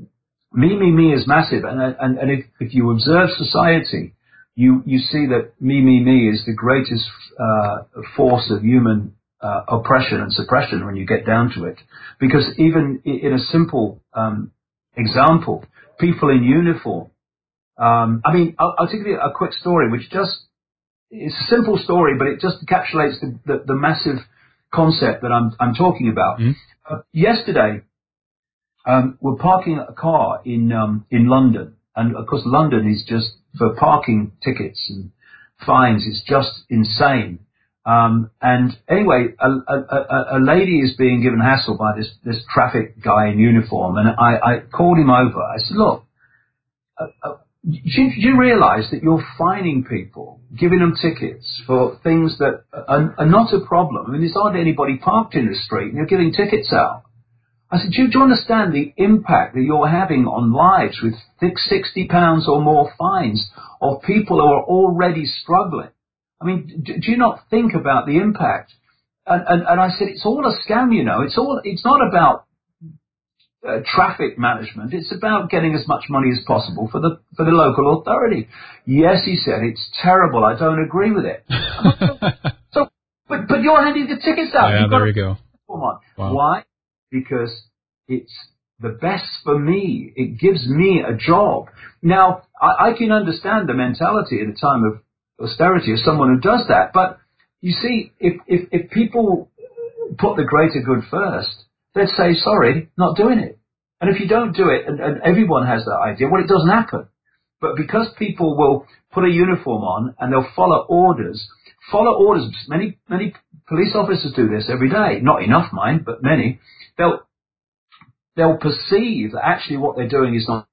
me is massive, and if you observe society, you see that me is the greatest force of human oppression and suppression when you get down to it. Because even in a simple example, people in uniform, I'll tell you a quick story, which it's a simple story, but it just encapsulates the massive concept that I'm talking about. Yesterday, we're parking a car in London, and of course London is just, for parking tickets and fines, it's just insane. And anyway, a lady is being given hassle by this traffic guy in uniform, and I called him over. I said, look, do you realize that you're fining people, giving them tickets for things that are not a problem? I mean, there's hardly anybody parked in the street, and you're giving tickets out. I said, do you understand the impact that you're having on lives with £60 or more fines of people who are already struggling? I mean, do you not think about the impact? And I said, it's all a scam, you know. It's not about traffic management. It's about getting as much money as possible for the local authority. Yes, he said, it's terrible. I don't agree with it. But you're handing the tickets out. Yeah, there you go. Come on. Wow. Why? Because it's the best for me. It gives me a job. Now, I can understand the mentality at a time of austerity of someone who does that. But you see, if people put the greater good first, they'd say, sorry, not doing it. And if you don't do it, and everyone has that idea, well, it doesn't happen. But because people will put a uniform on and they'll follow orders, many police officers do this every day. Not enough, mind, but many. They'll perceive that actually what they're doing is not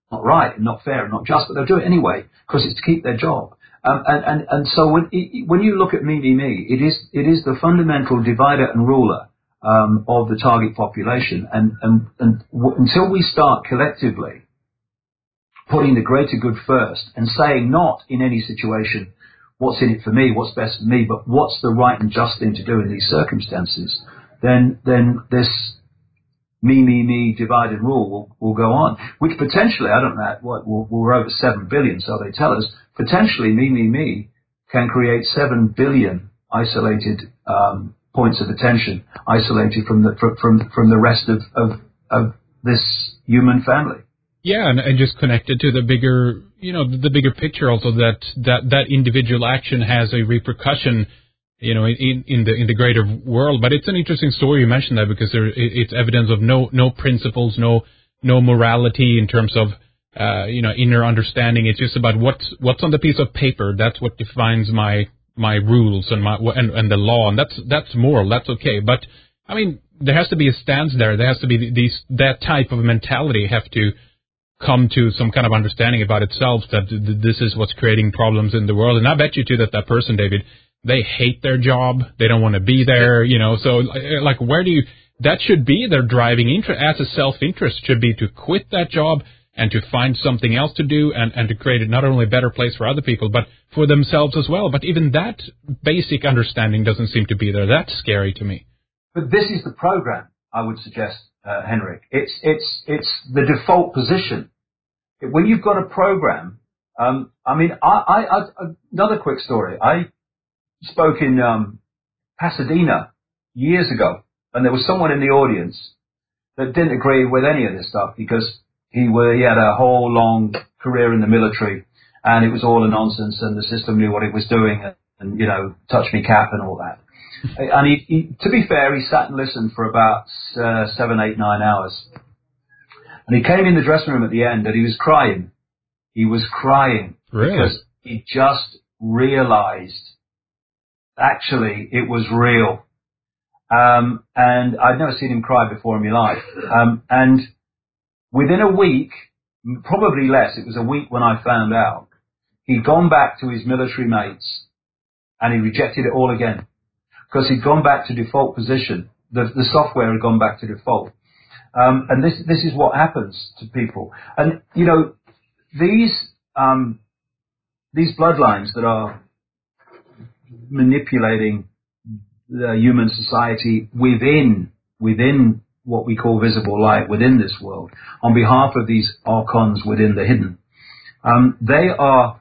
not right and not fair and not just, but they'll do it anyway because it's to keep their job. And so when you look at me, it is the fundamental divider and ruler of the target population. Until we start collectively putting the greater good first and saying not in any situation what's in it for me, what's best for me, but what's the right and just thing to do in these circumstances, then this me, divide and rule will go on, which potentially, I don't know, we're over 7 billion, so they tell us, potentially me can create 7 billion isolated points of attention, isolated from the rest of this human family. Yeah, and just connected to the bigger, the bigger picture also that individual action has a repercussion, in the greater world. But it's an interesting story you mentioned that, because it's evidence of no principles, no morality in terms of inner understanding. It's just about what's on the piece of paper. That's what defines my rules and the law, and that's moral. That's okay. But I mean, there has to be a stance there. There has to be that type of mentality have to come to some kind of understanding about itself, that this is what's creating problems in the world. And I bet you too that person, David, they hate their job. They don't want to be there, so like, that should be their driving interest as a self-interest, should be to quit that job and to find something else to do and to create not only a better place for other people, but for themselves as well. But even that basic understanding doesn't seem to be there. That's scary to me. But this is the program, I would suggest, Henrik. It's the default position. When you've got a program, another quick story. I spoke in Pasadena years ago, and there was someone in the audience that didn't agree with any of this stuff because he had a whole long career in the military, and it was all a nonsense, and the system knew what it was doing, and touch me cap and all that. And he, to be fair, he sat and listened for about 7, 8, 9 hours. And he came in the dressing room at the end, and he was crying. He was crying. Really? Because he just realized, actually, it was real. And I'd never seen him cry before in my life. And within a week, probably less, it was a week when I found out, he'd gone back to his military mates, and he rejected it all again. Because he'd gone back to default position. The software had gone back to default. And this is what happens to people. And, these bloodlines that are manipulating the human society within what we call visible light, within this world, on behalf of these archons within the hidden, they are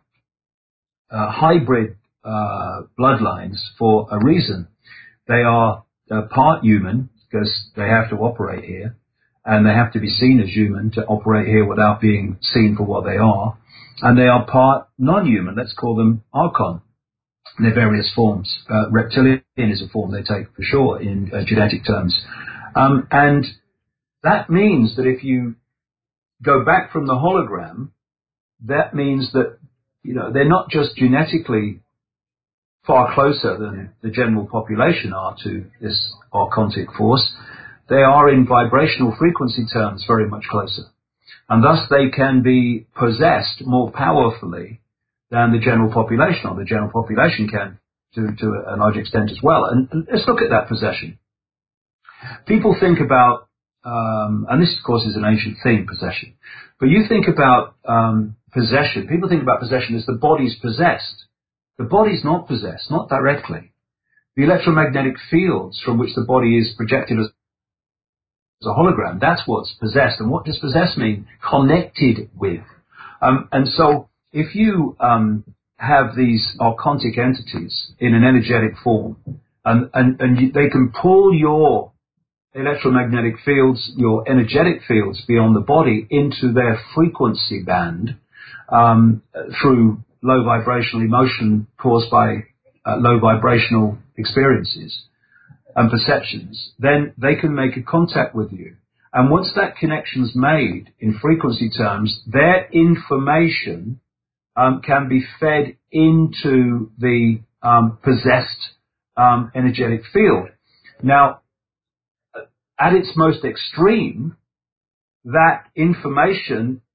hybrid bloodlines for a reason. They are part human because they have to operate here, and they have to be seen as human to operate here without being seen for what they are. And they are part non-human. Let's call them archon in their various forms. Reptilian is a form they take for sure in genetic terms. And that means that if you go back from the hologram, that means that, they're not just genetically far closer than the general population are to this archontic force. They are in vibrational frequency terms very much closer. And thus they can be possessed more powerfully than the general population, or the general population can to a large extent as well. And let's look at that possession. People think about, and this of course is an ancient theme, possession, but you think about possession, people think about possession as the body's possessed. The body's not possessed, not directly. The electromagnetic fields from which the body is projected as a hologram, that's what's possessed. And what does possessed mean? Connected with. And so if you have these archontic entities in an energetic form, and they can pull your electromagnetic fields, your energetic fields beyond the body into their frequency band through low vibrational emotion caused by low vibrational experiences and perceptions, then they can make a contact with you. And once that connection's made in frequency terms, their information can be fed into the possessed energetic field. Now, at its most extreme, that information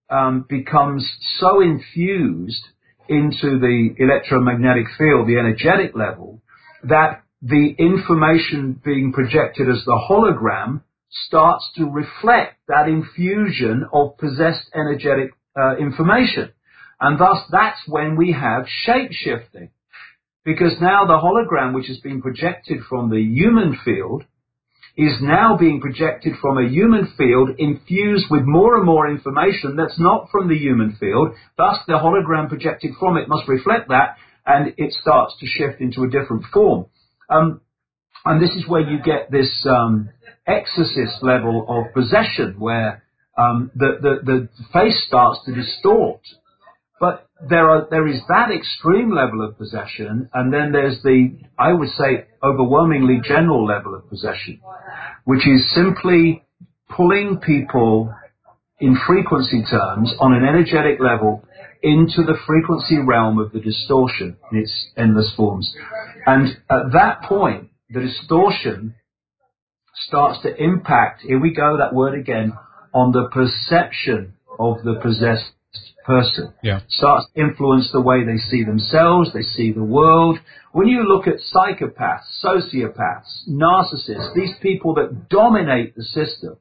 becomes so infused into the electromagnetic field, the energetic level, that the information being projected as the hologram starts to reflect that infusion of possessed energetic information. And thus that's when we have shape-shifting. Because now the hologram, which has been projected from the human field, is now being projected from a human field infused with more and more information that's not from the human field. Thus, the hologram projected from it must reflect that, and it starts to shift into a different form. And this is where you get this exorcist level of possession, where the face starts to distort. But there is that extreme level of possession, and then there's the, I would say, overwhelmingly general level of possession, which is simply pulling people in frequency terms on an energetic level into the frequency realm of the distortion in its endless forms. And at that point, the distortion starts to impact, here we go, that word again, on the perception of the possessed person. Yeah. Starts to influence the way they see themselves, they see the world. When you look at psychopaths, sociopaths, narcissists, these people that dominate the system,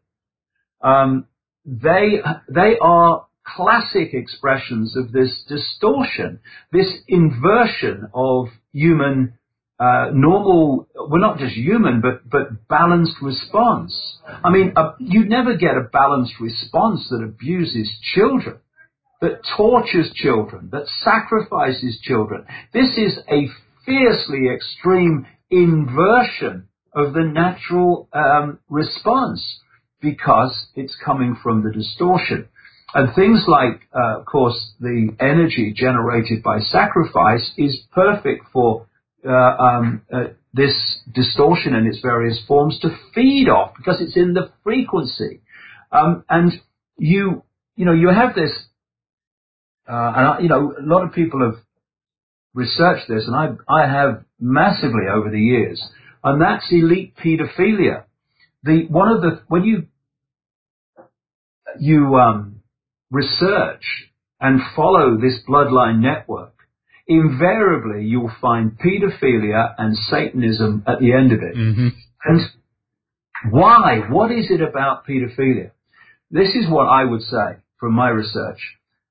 they are classic expressions of this distortion, this inversion of human normal, well, not just human, but balanced response. I mean, you never get a balanced response that abuses children, that tortures children, that sacrifices children. This is a fiercely extreme inversion of the natural response, because it's coming from the distortion. And things like, of course, the energy generated by sacrifice is perfect for this distortion in its various forms to feed off, because it's in the frequency. And you have this, and a lot of people have researched this, and I have massively over the years, and that's elite pedophilia. When you research and follow this bloodline network, invariably you'll find pedophilia and Satanism at the end of it. Mm-hmm. And why? What is it about pedophilia? This is what I would say from my research.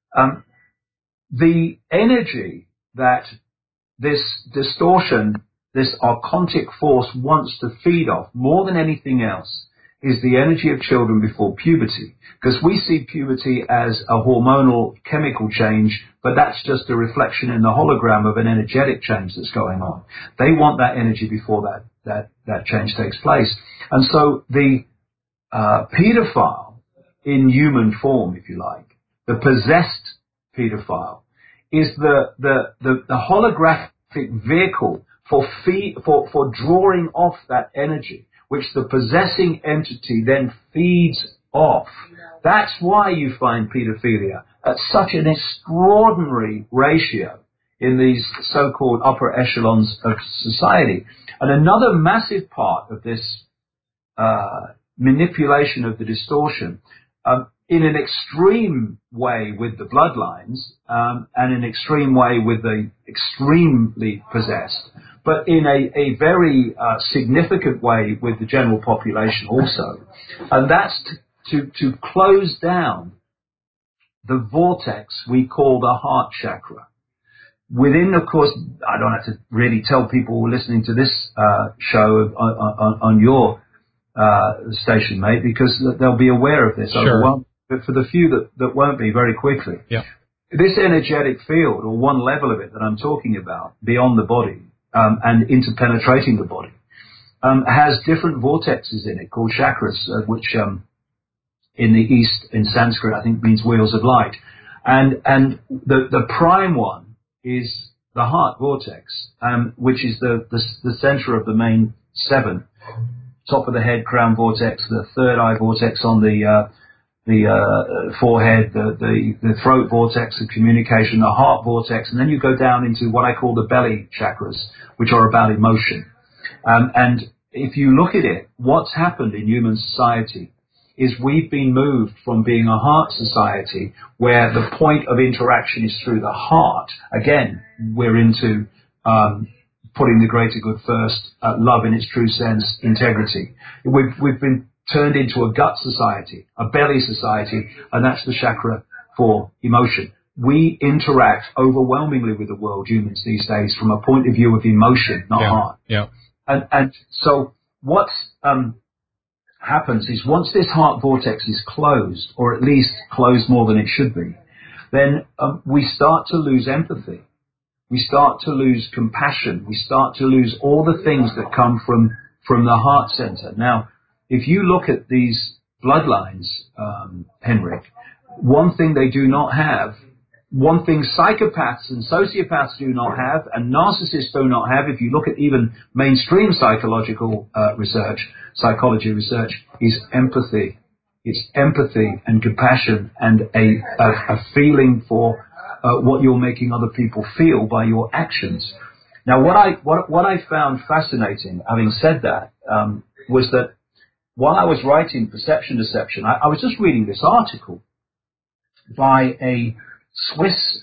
The energy that this distortion, this archontic force wants to feed off more than anything else is the energy of children before puberty. Because we see puberty as a hormonal chemical change, but that's just a reflection in the hologram of an energetic change that's going on. They want that energy before that change takes place. And so the pedophile in human form, if you like, the possessed pedophile, is the holographic vehicle for drawing off that energy, which the possessing entity then feeds off. That's why you find pedophilia at such an extraordinary ratio in these so-called upper echelons of society. And another massive part of this manipulation of the distortion, in an extreme way with the bloodlines, and an extreme way with the extremely possessed, but in a very significant way with the general population also. And that's to close down the vortex we call the heart chakra. Within, of course, I don't have to really tell people who are listening to this show on your station, mate, because they'll be aware of this. Sure. But for the few that won't be, very quickly, yeah. This energetic field, or one level of it that I'm talking about, beyond the body and interpenetrating the body, has different vortexes in it called chakras, which in the East, in Sanskrit, I think means wheels of light. And the prime one is the heart vortex, which is the center of the main seven. Top of the head, crown vortex, the third eye vortex on the forehead, the throat vortex of communication, the heart vortex, and then you go down into what I call the belly chakras, which are about emotion. And if you look at it, what's happened in human society is we've been moved from being a heart society where the point of interaction is through the heart. Again, we're into putting the greater good first, love in its true sense, integrity. We've been turned into a gut society, a belly society, and that's the chakra for emotion. We interact overwhelmingly with the world, humans these days, from a point of view of emotion, not heart. Yeah. And so what happens is once this heart vortex is closed, or at least closed more than it should be, then we start to lose empathy. We start to lose compassion. We start to lose all the things that come from the heart center. Now, if you look at these bloodlines, Henrik, one thing they do not have, one thing psychopaths and sociopaths do not have, and narcissists do not have, if you look at even mainstream psychology research, is empathy. It's empathy and compassion and a feeling for what you're making other people feel by your actions. Now, what I found fascinating, having said that, was that while I was writing Perception Deception, I was just reading this article by a Swiss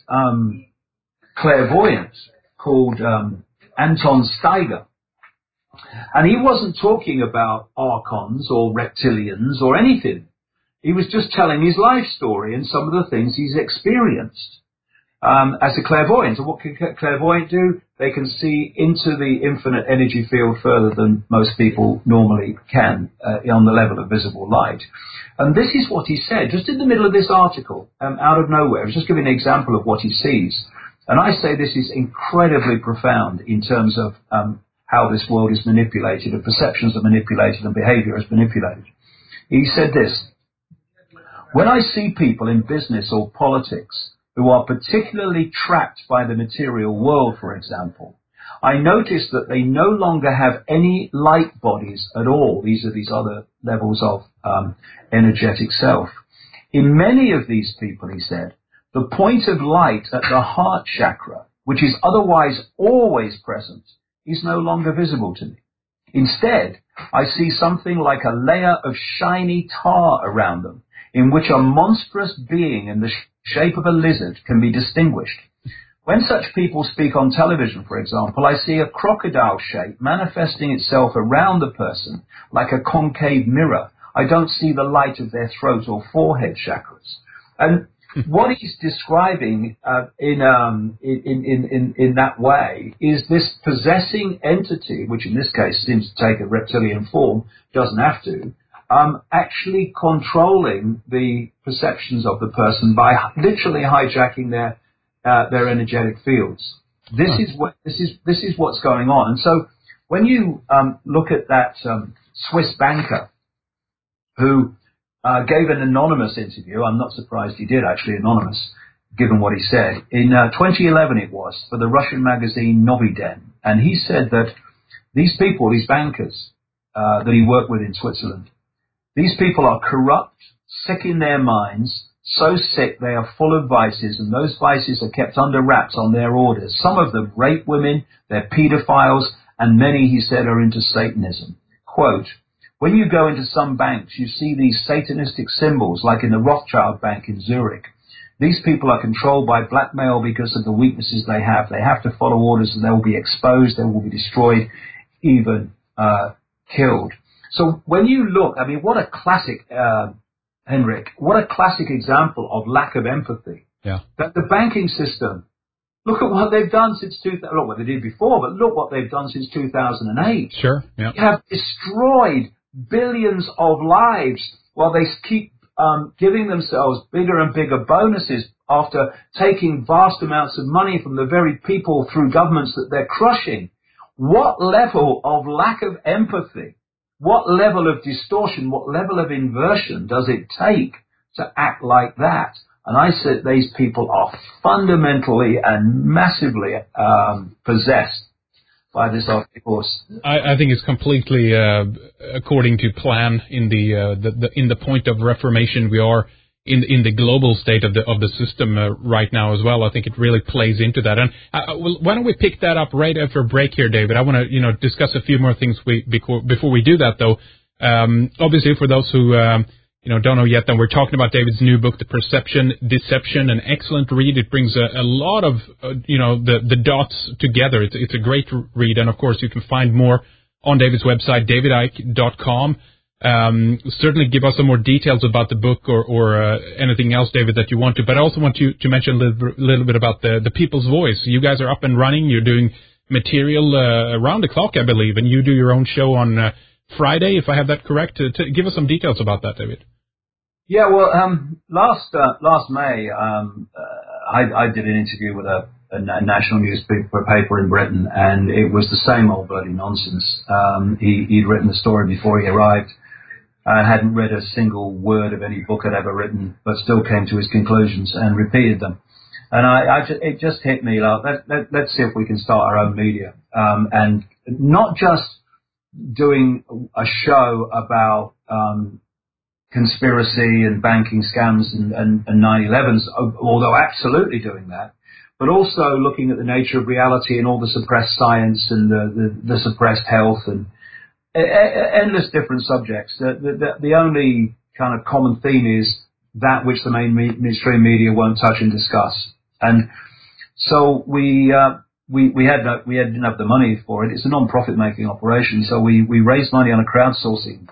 clairvoyant called Anton Steiger. And he wasn't talking about archons or reptilians or anything. He was just telling his life story and some of the things he's experienced as a clairvoyant. And what can a clairvoyant do? They can see into the infinite energy field further than most people normally can on the level of visible light. And this is what he said, just in the middle of this article, out of nowhere. I was just giving an example of what he sees. And I say this is incredibly profound in terms of how this world is manipulated, and perceptions are manipulated, and behavior is manipulated. He said this: when I see people in business or politics who are particularly trapped by the material world, for example, I notice that they no longer have any light bodies at all. These are these other levels of energetic self. In many of these people, he said, the point of light at the heart chakra, which is otherwise always present, is no longer visible to me. Instead, I see something like a layer of shiny tar around them, in which a monstrous being in the shape of a lizard can be distinguished. When such people speak on television, for example, I see a crocodile shape manifesting itself around the person like a concave mirror. I don't see the light of their throat or forehead chakras. And what he's describing in that way is this possessing entity, which in this case seems to take a reptilian form, doesn't have to, actually controlling the perceptions of the person by literally hijacking their energetic fields. This is what's going on. And so when you look at that Swiss banker who gave an anonymous interview, I'm not surprised he did actually, anonymous, given what he said, in 2011 it was, for the Russian magazine Novy Den. And he said that these people, these bankers that he worked with in Switzerland, these people are corrupt, sick in their minds, so sick they are full of vices, and those vices are kept under wraps on their orders. Some of them rape women, they're pedophiles, and many, he said, are into Satanism. Quote, when you go into some banks, you see these satanistic symbols, like in the Rothschild Bank in Zurich. These people are controlled by blackmail because of the weaknesses they have. They have to follow orders and they will be exposed, they will be destroyed, even killed. So when you look, I mean, what a classic, Henrik, what a classic example of lack of empathy. Yeah. That the banking system, look at what they've done since look what they did before, but look what they've done since 2008. Sure. Yeah. They have destroyed billions of lives while they keep giving themselves bigger and bigger bonuses after taking vast amounts of money from the very people through governments that they're crushing. What level of lack of empathy, what level of distortion, what level of inversion does it take to act like that? And I said these people are fundamentally and massively possessed by this force. I think it's completely according to plan in the point of reformation we are in the global state of the system right now as well. I think it really plays into that. And why don't we pick that up right after a break here, David? I want to discuss a few more things before we do that, though. Obviously, for those who don't know yet, then we're talking about David's new book, The Perception Deception, an excellent read. It brings a lot of, the dots together. It's a great read. And of course, you can find more on David's website, davidicke.com. Certainly give us some more details about the book or anything else, David, that you want to. But I also want you to mention a little bit about the People's Voice. You guys are up and running. You're doing material around the clock, I believe, and you do your own show on Friday, if I have that correct. Give us some details about that, David. Yeah, well, last May, I did an interview with a national newspaper in Britain, and it was the same old bloody nonsense. He'd written the story before he arrived. I hadn't read a single word of any book I'd ever written, but still came to his conclusions and repeated them. And it just hit me like, let's see if we can start our own media, and not just doing a show about conspiracy and banking scams and 9/11s, although absolutely doing that, but also looking at the nature of reality and all the suppressed science and the suppressed health and endless different subjects. The only kind of common theme is that which the mainstream media won't touch and discuss. And so we didn't have the money for it. It's a non-profit making operation, so we raised money on a crowdsourcing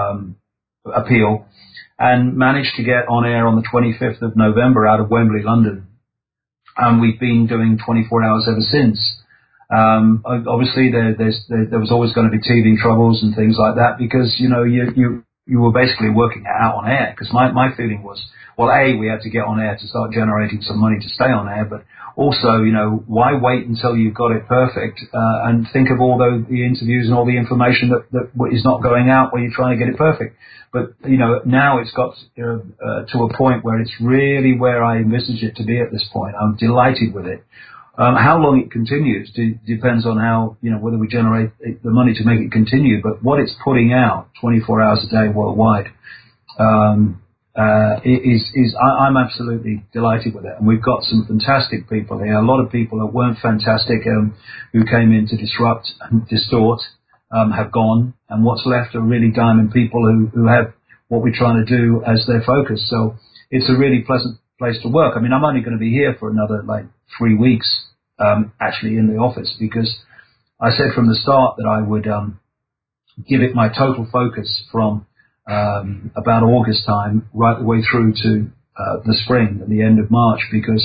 appeal and managed to get on air on the 25th of November out of Wembley, London. And we've been doing 24 hours ever since. Obviously, there was always going to be teething troubles and things like that because, you were basically working it out on air. Because my feeling was, well, A, we had to get on air to start generating some money to stay on air, but also, why wait until you've got it perfect and think of all the interviews and all the information that is not going out when you're trying to get it perfect. But, now it's got to a point where it's really where I envisage it to be at this point. I'm delighted with it. How long it continues depends on how, whether we generate the money to make it continue. But what it's putting out 24 hours a day worldwide I'm absolutely delighted with it. And we've got some fantastic people here. A lot of people that weren't fantastic who came in to disrupt and distort have gone. And what's left are really diamond people who have what we're trying to do as their focus. So it's a really pleasant place to work. I mean, I'm only going to be here for another 3 weeks, actually in the office, because I said from the start that I would give it my total focus from about August time right the way through to the spring and the end of March, because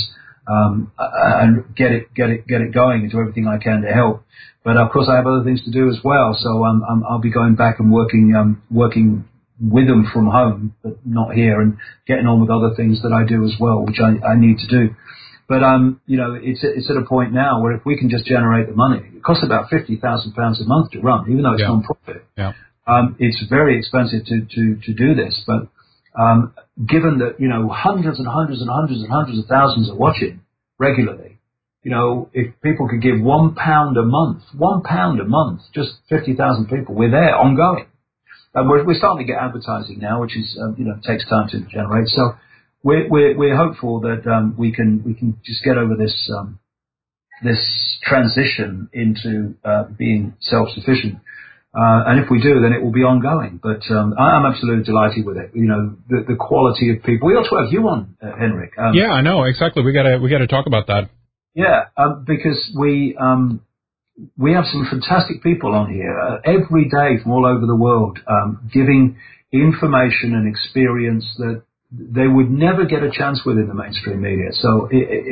and get it going and do everything I can to help. But of course I have other things to do as well, so I'll be going back and working with them from home, but not here, and getting on with other things that I do as well, which I need to do. But it's at a point now where if we can just generate the money, it costs about £50,000 a month to run, even though it's non-profit. Yeah. It's very expensive to do this, but given that hundreds and hundreds and hundreds and hundreds of thousands are watching regularly, if people could give £1 a month, just 50,000 people, we're there ongoing. And we're starting to get advertising now, which is takes time to generate. So we're hopeful that we can just get over this transition into being self-sufficient. And if we do, then it will be ongoing. But I'm absolutely delighted with it. The quality of people. We ought to have you on, Henrik. Yeah, I know exactly. We gotta talk about that. Yeah, because we have some fantastic people on here every day from all over the world, giving information and experience that they would never get a chance with in the mainstream media. So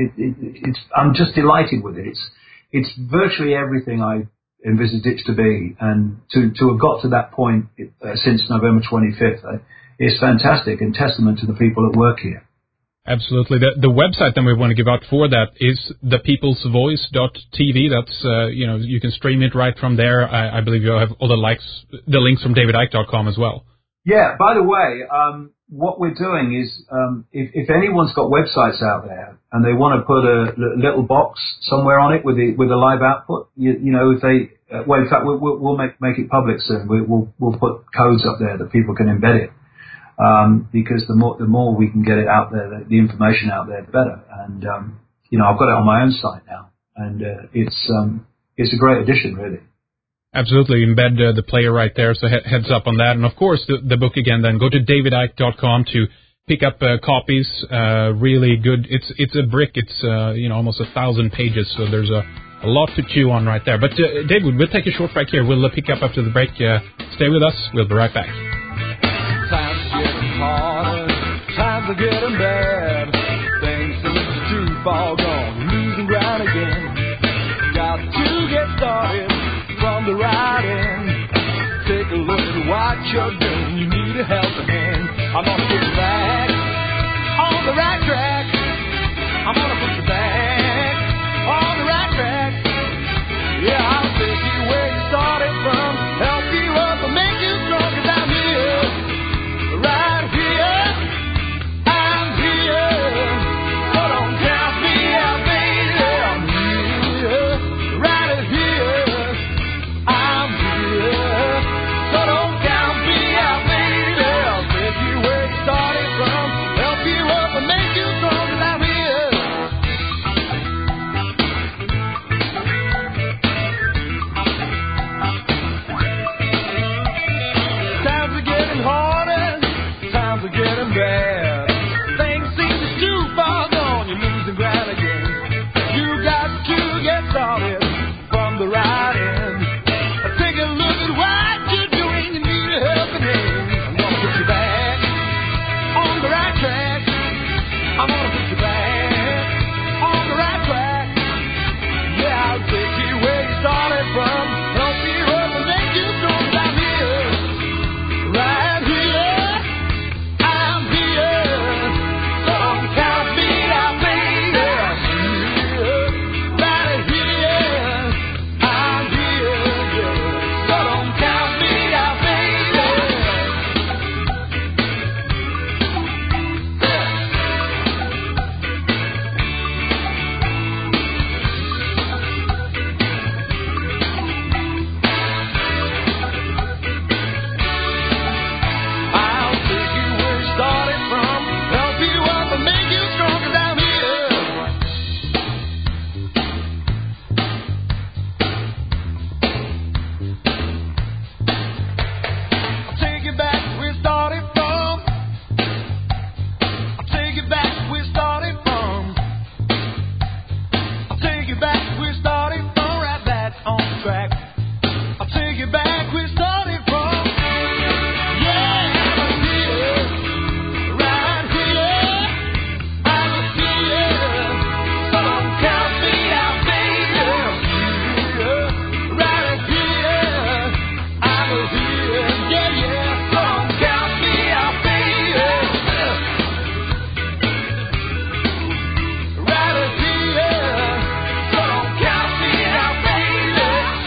I'm just delighted with it. It's virtually everything I envisaged it to be, and to have got to that point since November 25th is fantastic and testament to the people that work here. Absolutely. The website then we want to give out for that is thepeoplesvoice.tv. That's you can stream it right from there. I believe you have all the links from davidicke.com as well. Yeah. By the way, what we're doing is if anyone's got websites out there and they want to put a little box somewhere on it with the live output, if they in fact we'll make it public soon. We'll put codes up there that people can embed it. Because the more we can get it out there, the information out there, the better. And I've got it on my own site now, and it's a great addition, really. Absolutely. Embed the player right there, so heads up on that. And, of course, the book again, then go to davidicke.com to pick up copies. Really good. It's a brick. It's, almost 1,000 pages, so there's a lot to chew on right there. But, David, we'll take a short break here. We'll pick up after the break. Stay with us. We'll be right back. Times are getting harder. Times are getting bad. Things seem too far gone. Losing ground again. Got to get started from the right end. Take a look at what you're doing. You need a helping hand. I'm gonna put you back on the right track. I'm gonna put you back on the right track. Yeah, I'll take you where you started from. Help you up and make you strong. 'Cause I'm here, right here. I'm here. So don't count me out, baby. I'm here, right here. I'm here. So don't count me out, baby. I'll take you where you started from. Help you up and make you strong. 'Cause I'm here. Times are getting harder, times are getting bad. Things seem too far gone, you're losing ground again. You got to get started from the right end. Take a look at what you're doing, you need a helping hand. I'm gonna put you back on the right track. I'm gonna put you back on the right track. Yeah, I'll take you where you started from. Help you up and make you strong. 'Cause I'm here, right here. I'm here. So don't count me out, baby. I'm here, right here. I'm here, yeah. So don't count me out, baby. I'll take you where you started from. Help you up and make you strong. 'Cause I'm here. I'll take you back where we started from. I'll take you back where we started from. I'll take you back where we started from. Right back on track. I'll take you back where we started from. Yeah, I'm here, right here. I'm here. So don't count me out, baby. I'm here, right here. I'm here, yeah, yeah. So don't count me out, baby. Right here. So don't count me out, baby.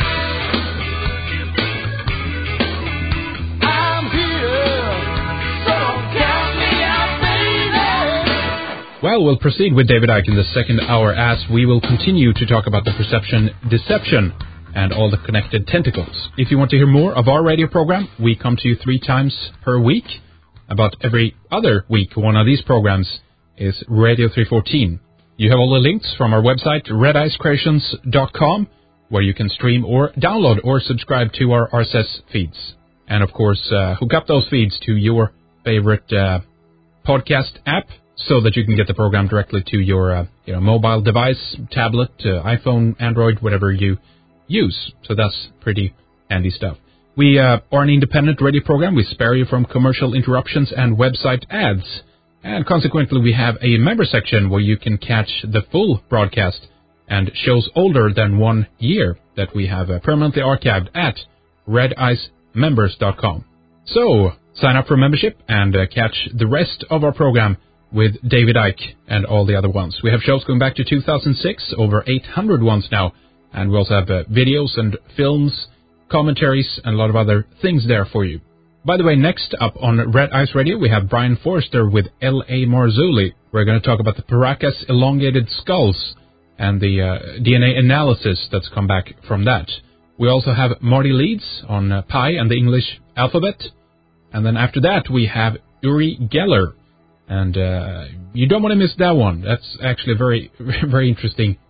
I'm here. So don't count me out, baby. Well, we'll proceed with David Icke in the second hour as we will continue to talk about the perception deception and all the connected tentacles. If you want to hear more of our radio program, we come to you 3 times per week. About every other week, one of these programs is Radio 314. You have all the links from our website, redicecreations.com, where you can stream or download or subscribe to our RSS feeds. And, of course, hook up those feeds to your favorite podcast app so that you can get the program directly to your mobile device, tablet, iPhone, Android, whatever you use. So that's pretty handy stuff. We are an independent radio program. We spare you from commercial interruptions and website ads. And consequently, we have a member section where you can catch the full broadcast and shows older than 1 year that we have permanently archived at redicemembers.com. So, sign up for membership and catch the rest of our program with David Icke and all the other ones. We have shows going back to 2006, over 800 ones now, and we also have videos and films, commentaries, and a lot of other things there for you. By the way, next up on Red Ice Radio, we have Brian Forrester with L.A. Marzulli. We're going to talk about the Paracas elongated skulls and the DNA analysis that's come back from that. We also have Marty Leeds on Pi and the English alphabet. And then after that, we have Uri Geller. And you don't want to miss that one. That's actually a very, very interesting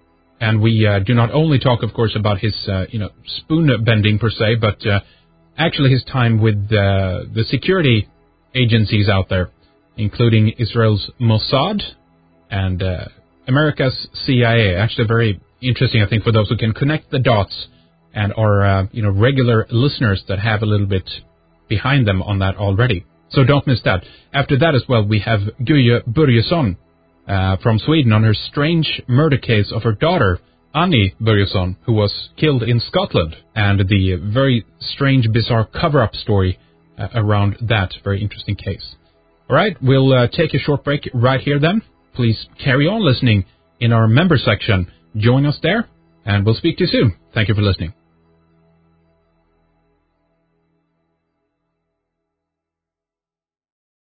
And we do not only talk, of course, about his, spoon bending per se, but actually his time with the security agencies out there, including Israel's Mossad and America's CIA. Actually, very interesting, I think, for those who can connect the dots and are, regular listeners that have a little bit behind them on that already. So don't miss that. After that as well, we have Guye Börjesson from Sweden on her strange murder case of her daughter, Annie Börjesson, who was killed in Scotland, and the very strange, bizarre cover-up story around that very interesting case. All right, we'll take a short break right here then. Please carry on listening in our member section. Join us there, and we'll speak to you soon. Thank you for listening.